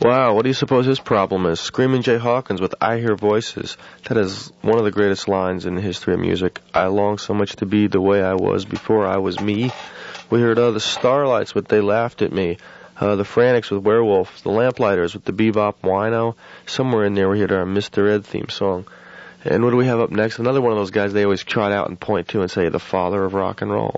Speaker 2: Wow, what do you suppose his problem is? Screaming Jay Hawkins with I Hear Voices. That is one of the greatest lines in the history of music. I long so much to be the way I was before I was me. We heard the Starlights with They Laughed at Me. The Frantics with Werewolf. The Lamplighters with the Bebop Wino. Somewhere in there we heard our Mr. Ed theme song. And what do we have up next? Another one of those guys they always trot out and point to and say, the father of rock and roll.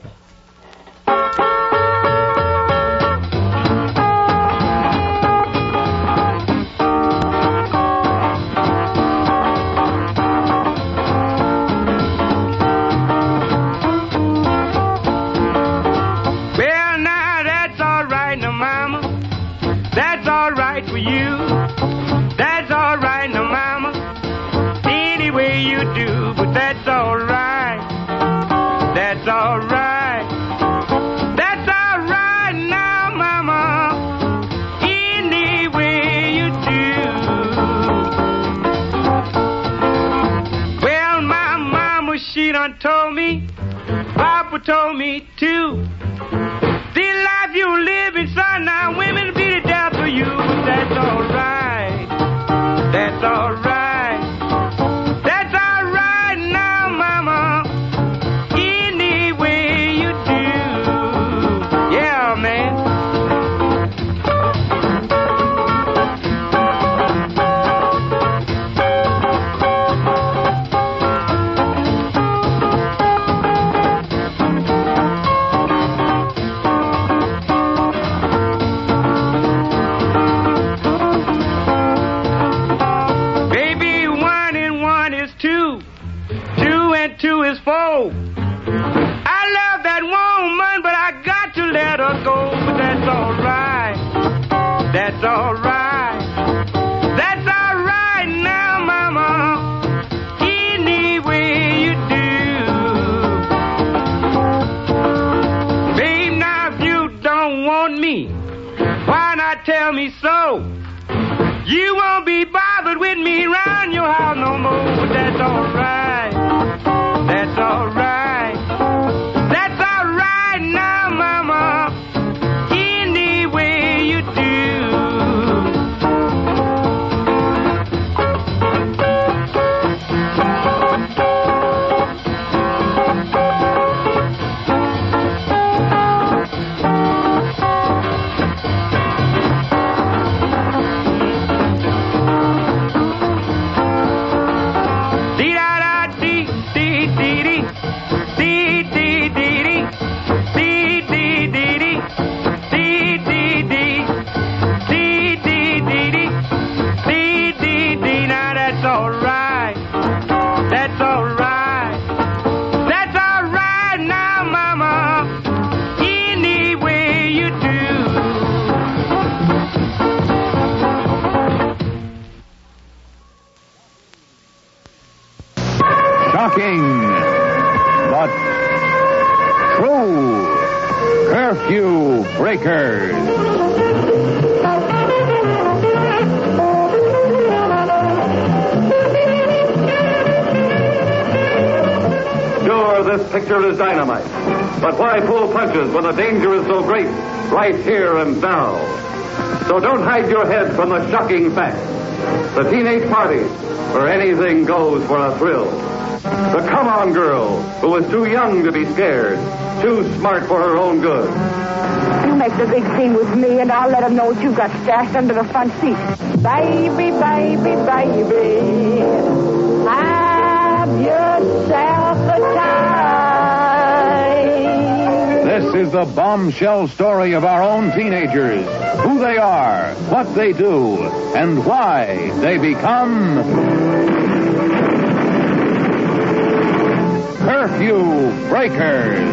Speaker 4: Told me, Papa told me too. The life you living, son, now women be the death for you. That's alright. That's alright. That's alright now, mama. Any way you do. Yeah, man. That's alright. That's alright now, mama. Any way you do. Babe, now if you don't want me, why not tell me so? You won't be bothered with me round your house no more. But that's alright. That's alright. That's alright now, mama. Any way you do.
Speaker 17: But true curfew breakers.
Speaker 19: Sure, this picture is dynamite. But why pull punches when the danger is so great right here and now? So don't hide your head from the shocking fact. The teenage party, where anything goes for a thrill. The come-on girl, who was too young to be scared, too smart for her own good.
Speaker 20: You make the big scene with me, and I'll let them know what you've got stashed under the front seat. Baby, baby, baby, have yourself a time.
Speaker 17: This is the bombshell story of our own teenagers. Who they are, what they do, and why they become curfew breakers.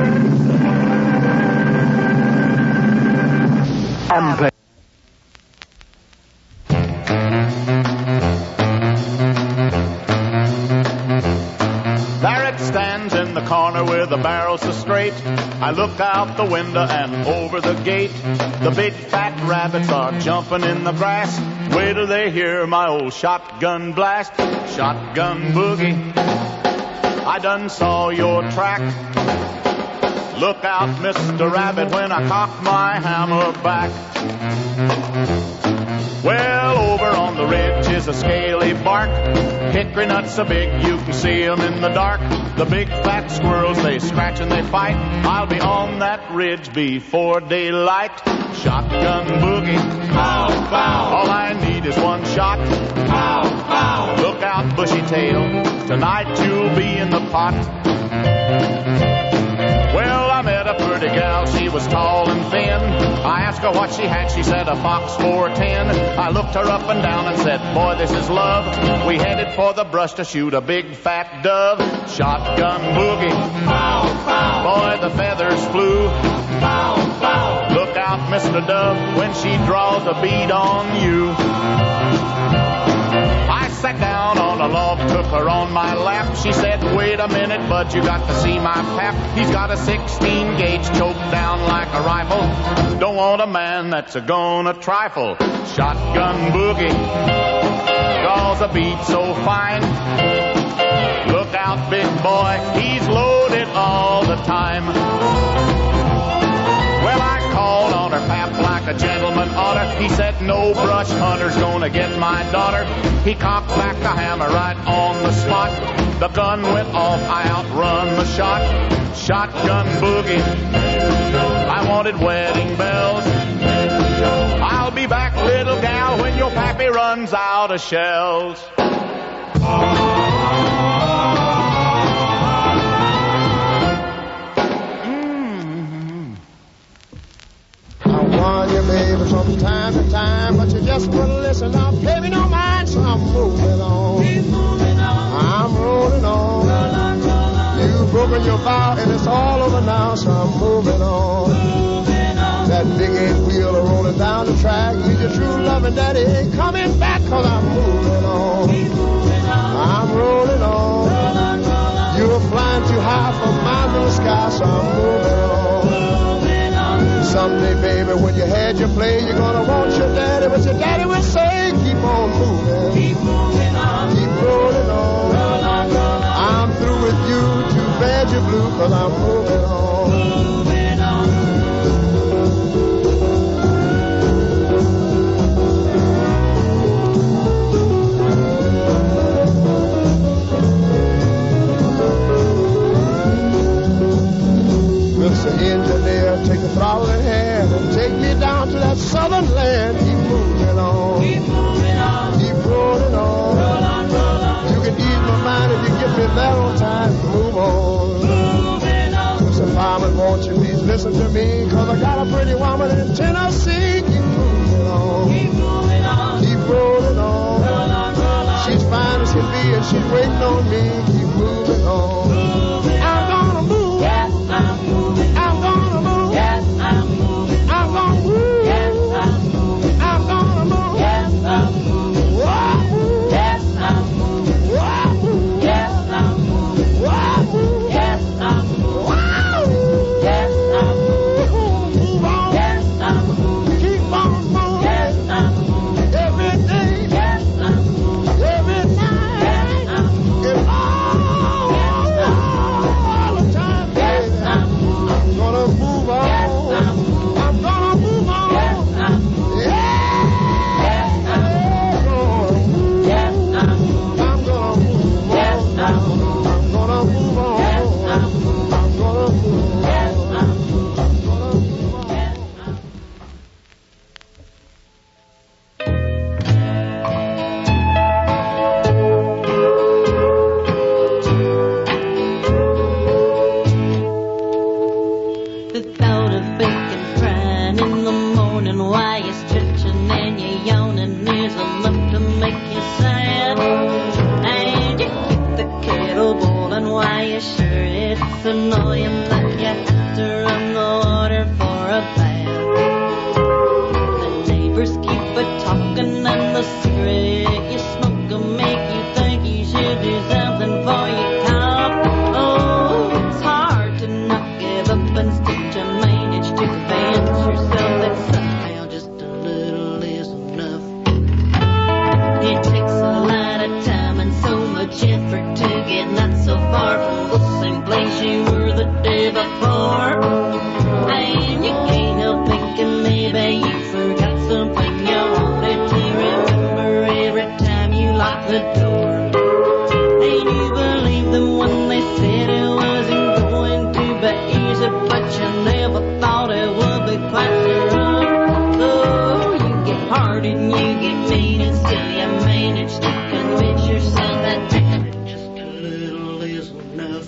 Speaker 21: There it stands in the corner with the barrel so straight. I look out the window and over the gate. The big fat rabbits are jumping in the grass. Wait till they hear my old shotgun blast. Shotgun boogie, I done saw your track. Look out, Mr. Rabbit, when I cock my hammer back. Well, over on the ridge is a scaly bark. Hickory nuts so big you can see 'em in the dark. The big fat squirrels, they scratch and they fight. I'll be on that ridge before daylight. Shotgun boogie, pow, pow. All I need is one shot, pow, pow. Look out, bushy tail, tonight you'll be in the pot. Well, I met a pretty gal, she was tall and thin. I asked her what she had, she said a Fox 410. I looked her up and down and said, boy, this is love. We headed for the brush to shoot a big fat dove. Shotgun boogie, pow, pow. Boy, the feathers flew, pow, pow. Look out, Mr. Dove, when she draws a bead on you. I sat down on a log, took her on my lap. She said, wait a minute, bud, you got to see my pap. He's got a 16 gauge choked down like a rifle. Don't want a man that's a gonna trifle. Shotgun boogie draws a bead so fine. Look out, big boy, he's loaded all the time. Well, I called on her pap like a gentleman oughter. He said, no brush hunter's gonna get my daughter. He cocked back the hammer right on the spot. The gun went off, I outrun the shot. Shotgun boogie, I wanted wedding bells. I'll be back, little gal, when your pappy runs out of shells.
Speaker 6: On you, baby, from time to time, but you just wouldn't listen. Now, pay me no mind, so I'm moving on. Keep moving on. I'm rolling on. Roll on, roll on. You've broken your vow, and it's all over now, so I'm moving on. Moving on. That big 8 wheel rolling down the track. You your true loving daddy ain't coming back, cause I'm moving on. Keep moving on. I'm rolling on. Roll on, roll on. You're flying too high for my little sky, so I'm moving on. Someday, baby, when you had your play, you're gonna want your daddy. But your daddy will say, keep on moving. Keep moving on. Keep rolling on. Roll on, roll on. I'm through with you. Too bad you're blue, cause I'm moving on. Moving on. Mr. Engineer, take the throttle in hand and take me down to that southern land. Keep moving on. Keep moving on. Keep rolling on. Roll on, roll on. You can ease my mind if you give me that on time. Move on. Moving on. Mr. Fireman, won't you please listen to me? Cause I got a pretty woman in Tennessee. Keep moving on. Keep moving on. Keep rolling on. Roll on, roll on. She's fine as can be and she's waiting on me. Keep moving on. Moving I'm gonna move. Yes, I'm moving. I'm gonna move. Yes, I'm moving. I'm gonna move. Yes, I'm moving. I'm gonna move. Yes, I'm moving. Whoa. Yes, I'm moving. Whoa. Yes, I'm moving. Whoa. Yes, I'm moving. Wow. Yes, I'm moving. Move on. Yes, I'm moving. Keep on moving. Yes, I'm moving. Every day. Yes, I'm moving. Every night. Yes, I'm moving. It's all the time, baby. Yes, I'm gonna move on. Yes, I'm gonna move on. Yes, I'm yes, I'm yes, I'm gonna move on. Yes, I'm gonna move on. Yes, I'm gonna move on. Yes, I'm gonna move on.
Speaker 1: The thought of bacon frying in the morning while you're stretching and you're yawning is enough to make you sad. And you keep the kettle boiling while you're sure it's annoying that you have to run the water for a bath. The neighbors keep a-talking and the cigarette you smoke will make you think you should do something for your cough. Oh, it's hard to not give up and still to manage to convince yourself that somehow just a little is enough. It takes a lot of time and so much effort to get not so far from the same place you were the day started and you get mean and still you manage to convince yourself that just a little is enough.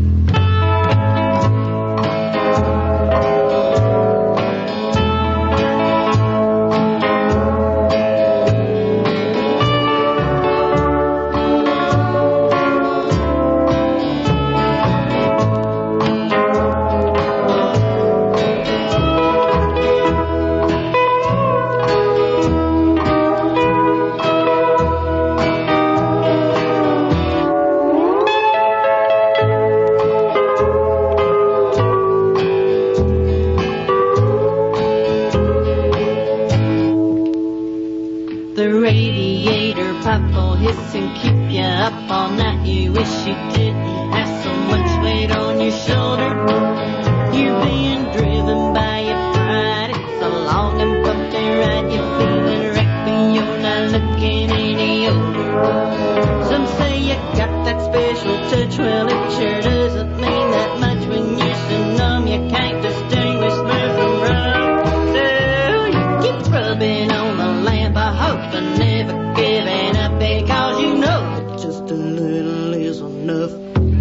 Speaker 1: The radiator pipe will hiss and keep you up all night. You wish you didn't have so much weight on your shoulder. You're being driven by your pride. It's a long and bumpy ride. You're feeling wrecked, but you're not looking any older. Some say you got that special touch. Well, it sure doesn't mean that much when you're so numb you can't distinguish smooth from rough. So you keep rubbing on the lamp. I hope I never giving up because you know that just a little is enough.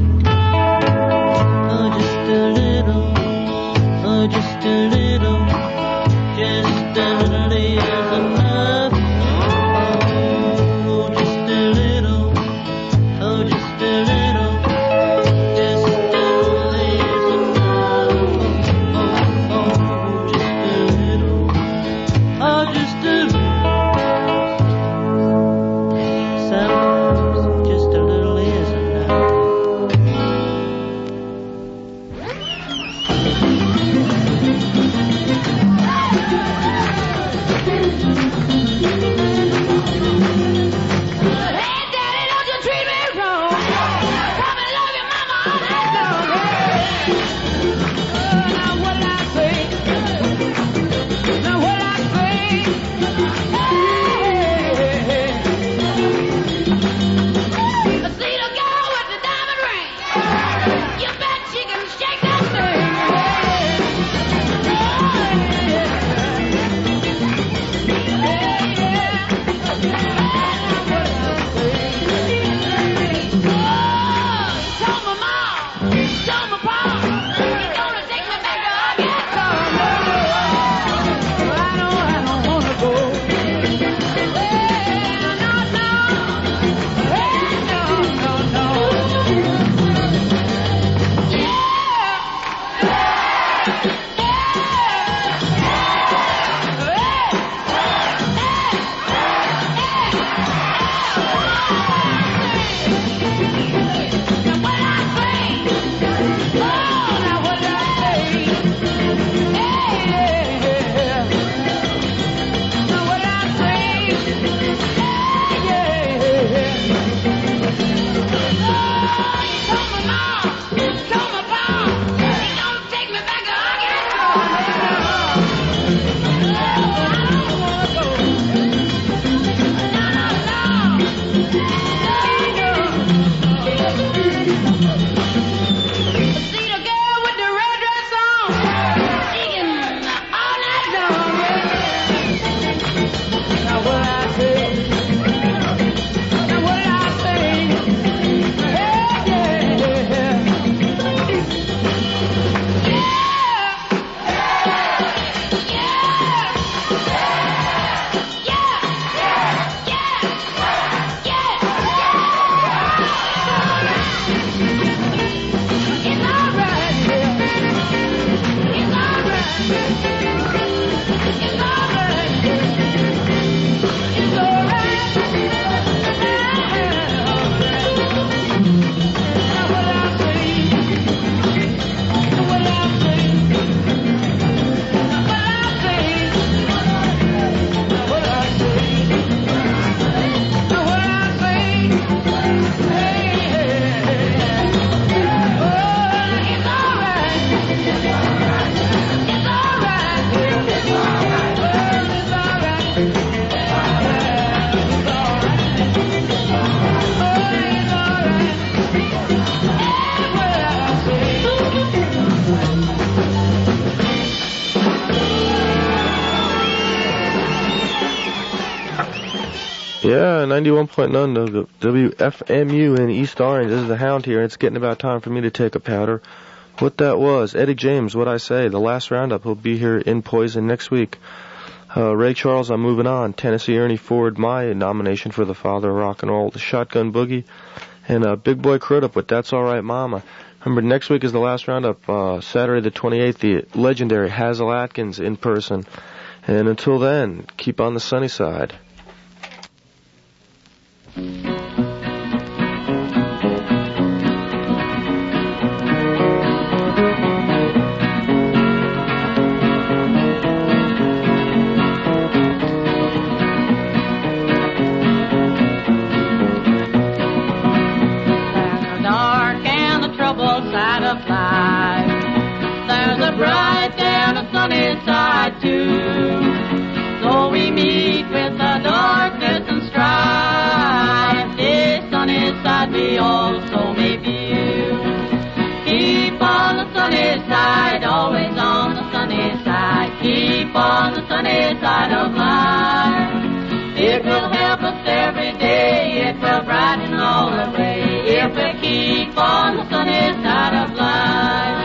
Speaker 1: Oh, just a little. Oh, just a little. Just a little is enough. Oh, just a little. Oh, just a little. Just a little.
Speaker 2: Yeah, 91.9 WFMU in East Orange. This is the Hound here, and it's getting about time for me to take a powder. What that was, Eddie James, What I Say, the last roundup. He'll be here in Poison next week. Ray Charles, I'm Moving On. Tennessee Ernie Ford, my nomination for the father of rock and roll. The Shotgun Boogie. And Big Boy Crudup with That's Alright Mama. Remember, next week is the last roundup. Saturday the 28th, the legendary Hazel Atkins in person. And until then, keep on the sunny side.
Speaker 1: So we meet with the darkness and strife. This sunny side we also may view. Keep on the sunny side, always on the sunny side. Keep on the sunny side of life. It will help us every day, it will brighten all the way. If we keep on the sunny side of life.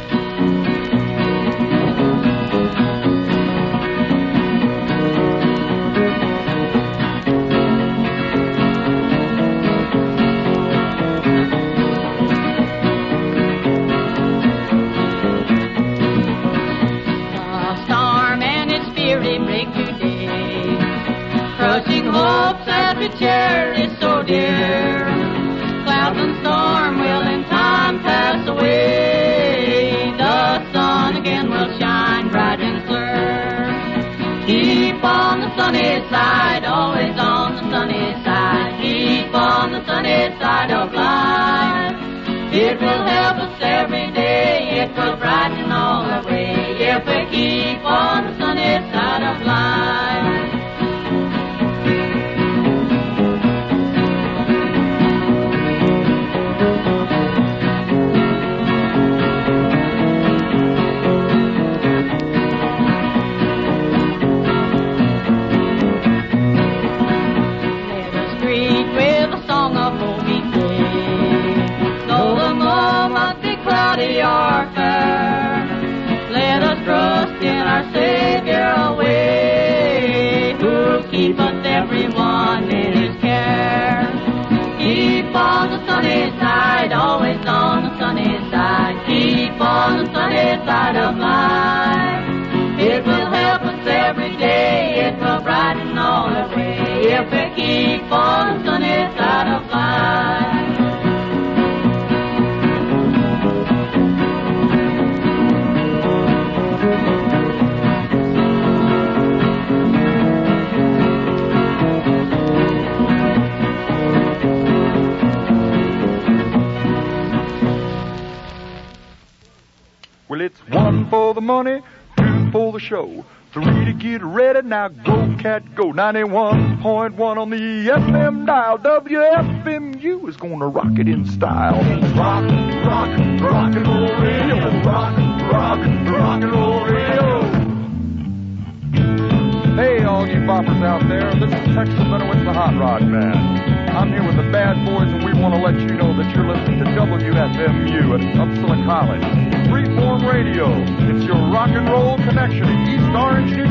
Speaker 1: Hopes that we cherish so dear. Clouds and storm will in time pass away. The sun again will shine bright and clear. Keep on the sunny side, always on the sunny side. Keep on the sunny side of life. It will help us every day. It will brighten all the way. If we keep on the sunny side of life. Let us trust in our Savior away, who'll keep us everyone in His care. Keep on the sunny side, always on the sunny side. Keep on the sunny side of life. It will help us every day, it will brighten all the way. If we keep on the sunny side of life.
Speaker 7: Well, it's 1 for the money, 2 for the show, 3 to get ready, now go, cat, go. 91.1 on the FM dial. WFMU is gonna rock it in style. Rock, rock, rock and roll radio. Rock, rock, rock and roll radio. Hey, all you boppers out there, this is Tex Sabinowitz, the Hot Rod Man. I'm here with the Bad Boys, and we want to let you know that you're listening to WFMU at Upsala College. Freeform Radio. It's your rock and roll connection in East Orange, New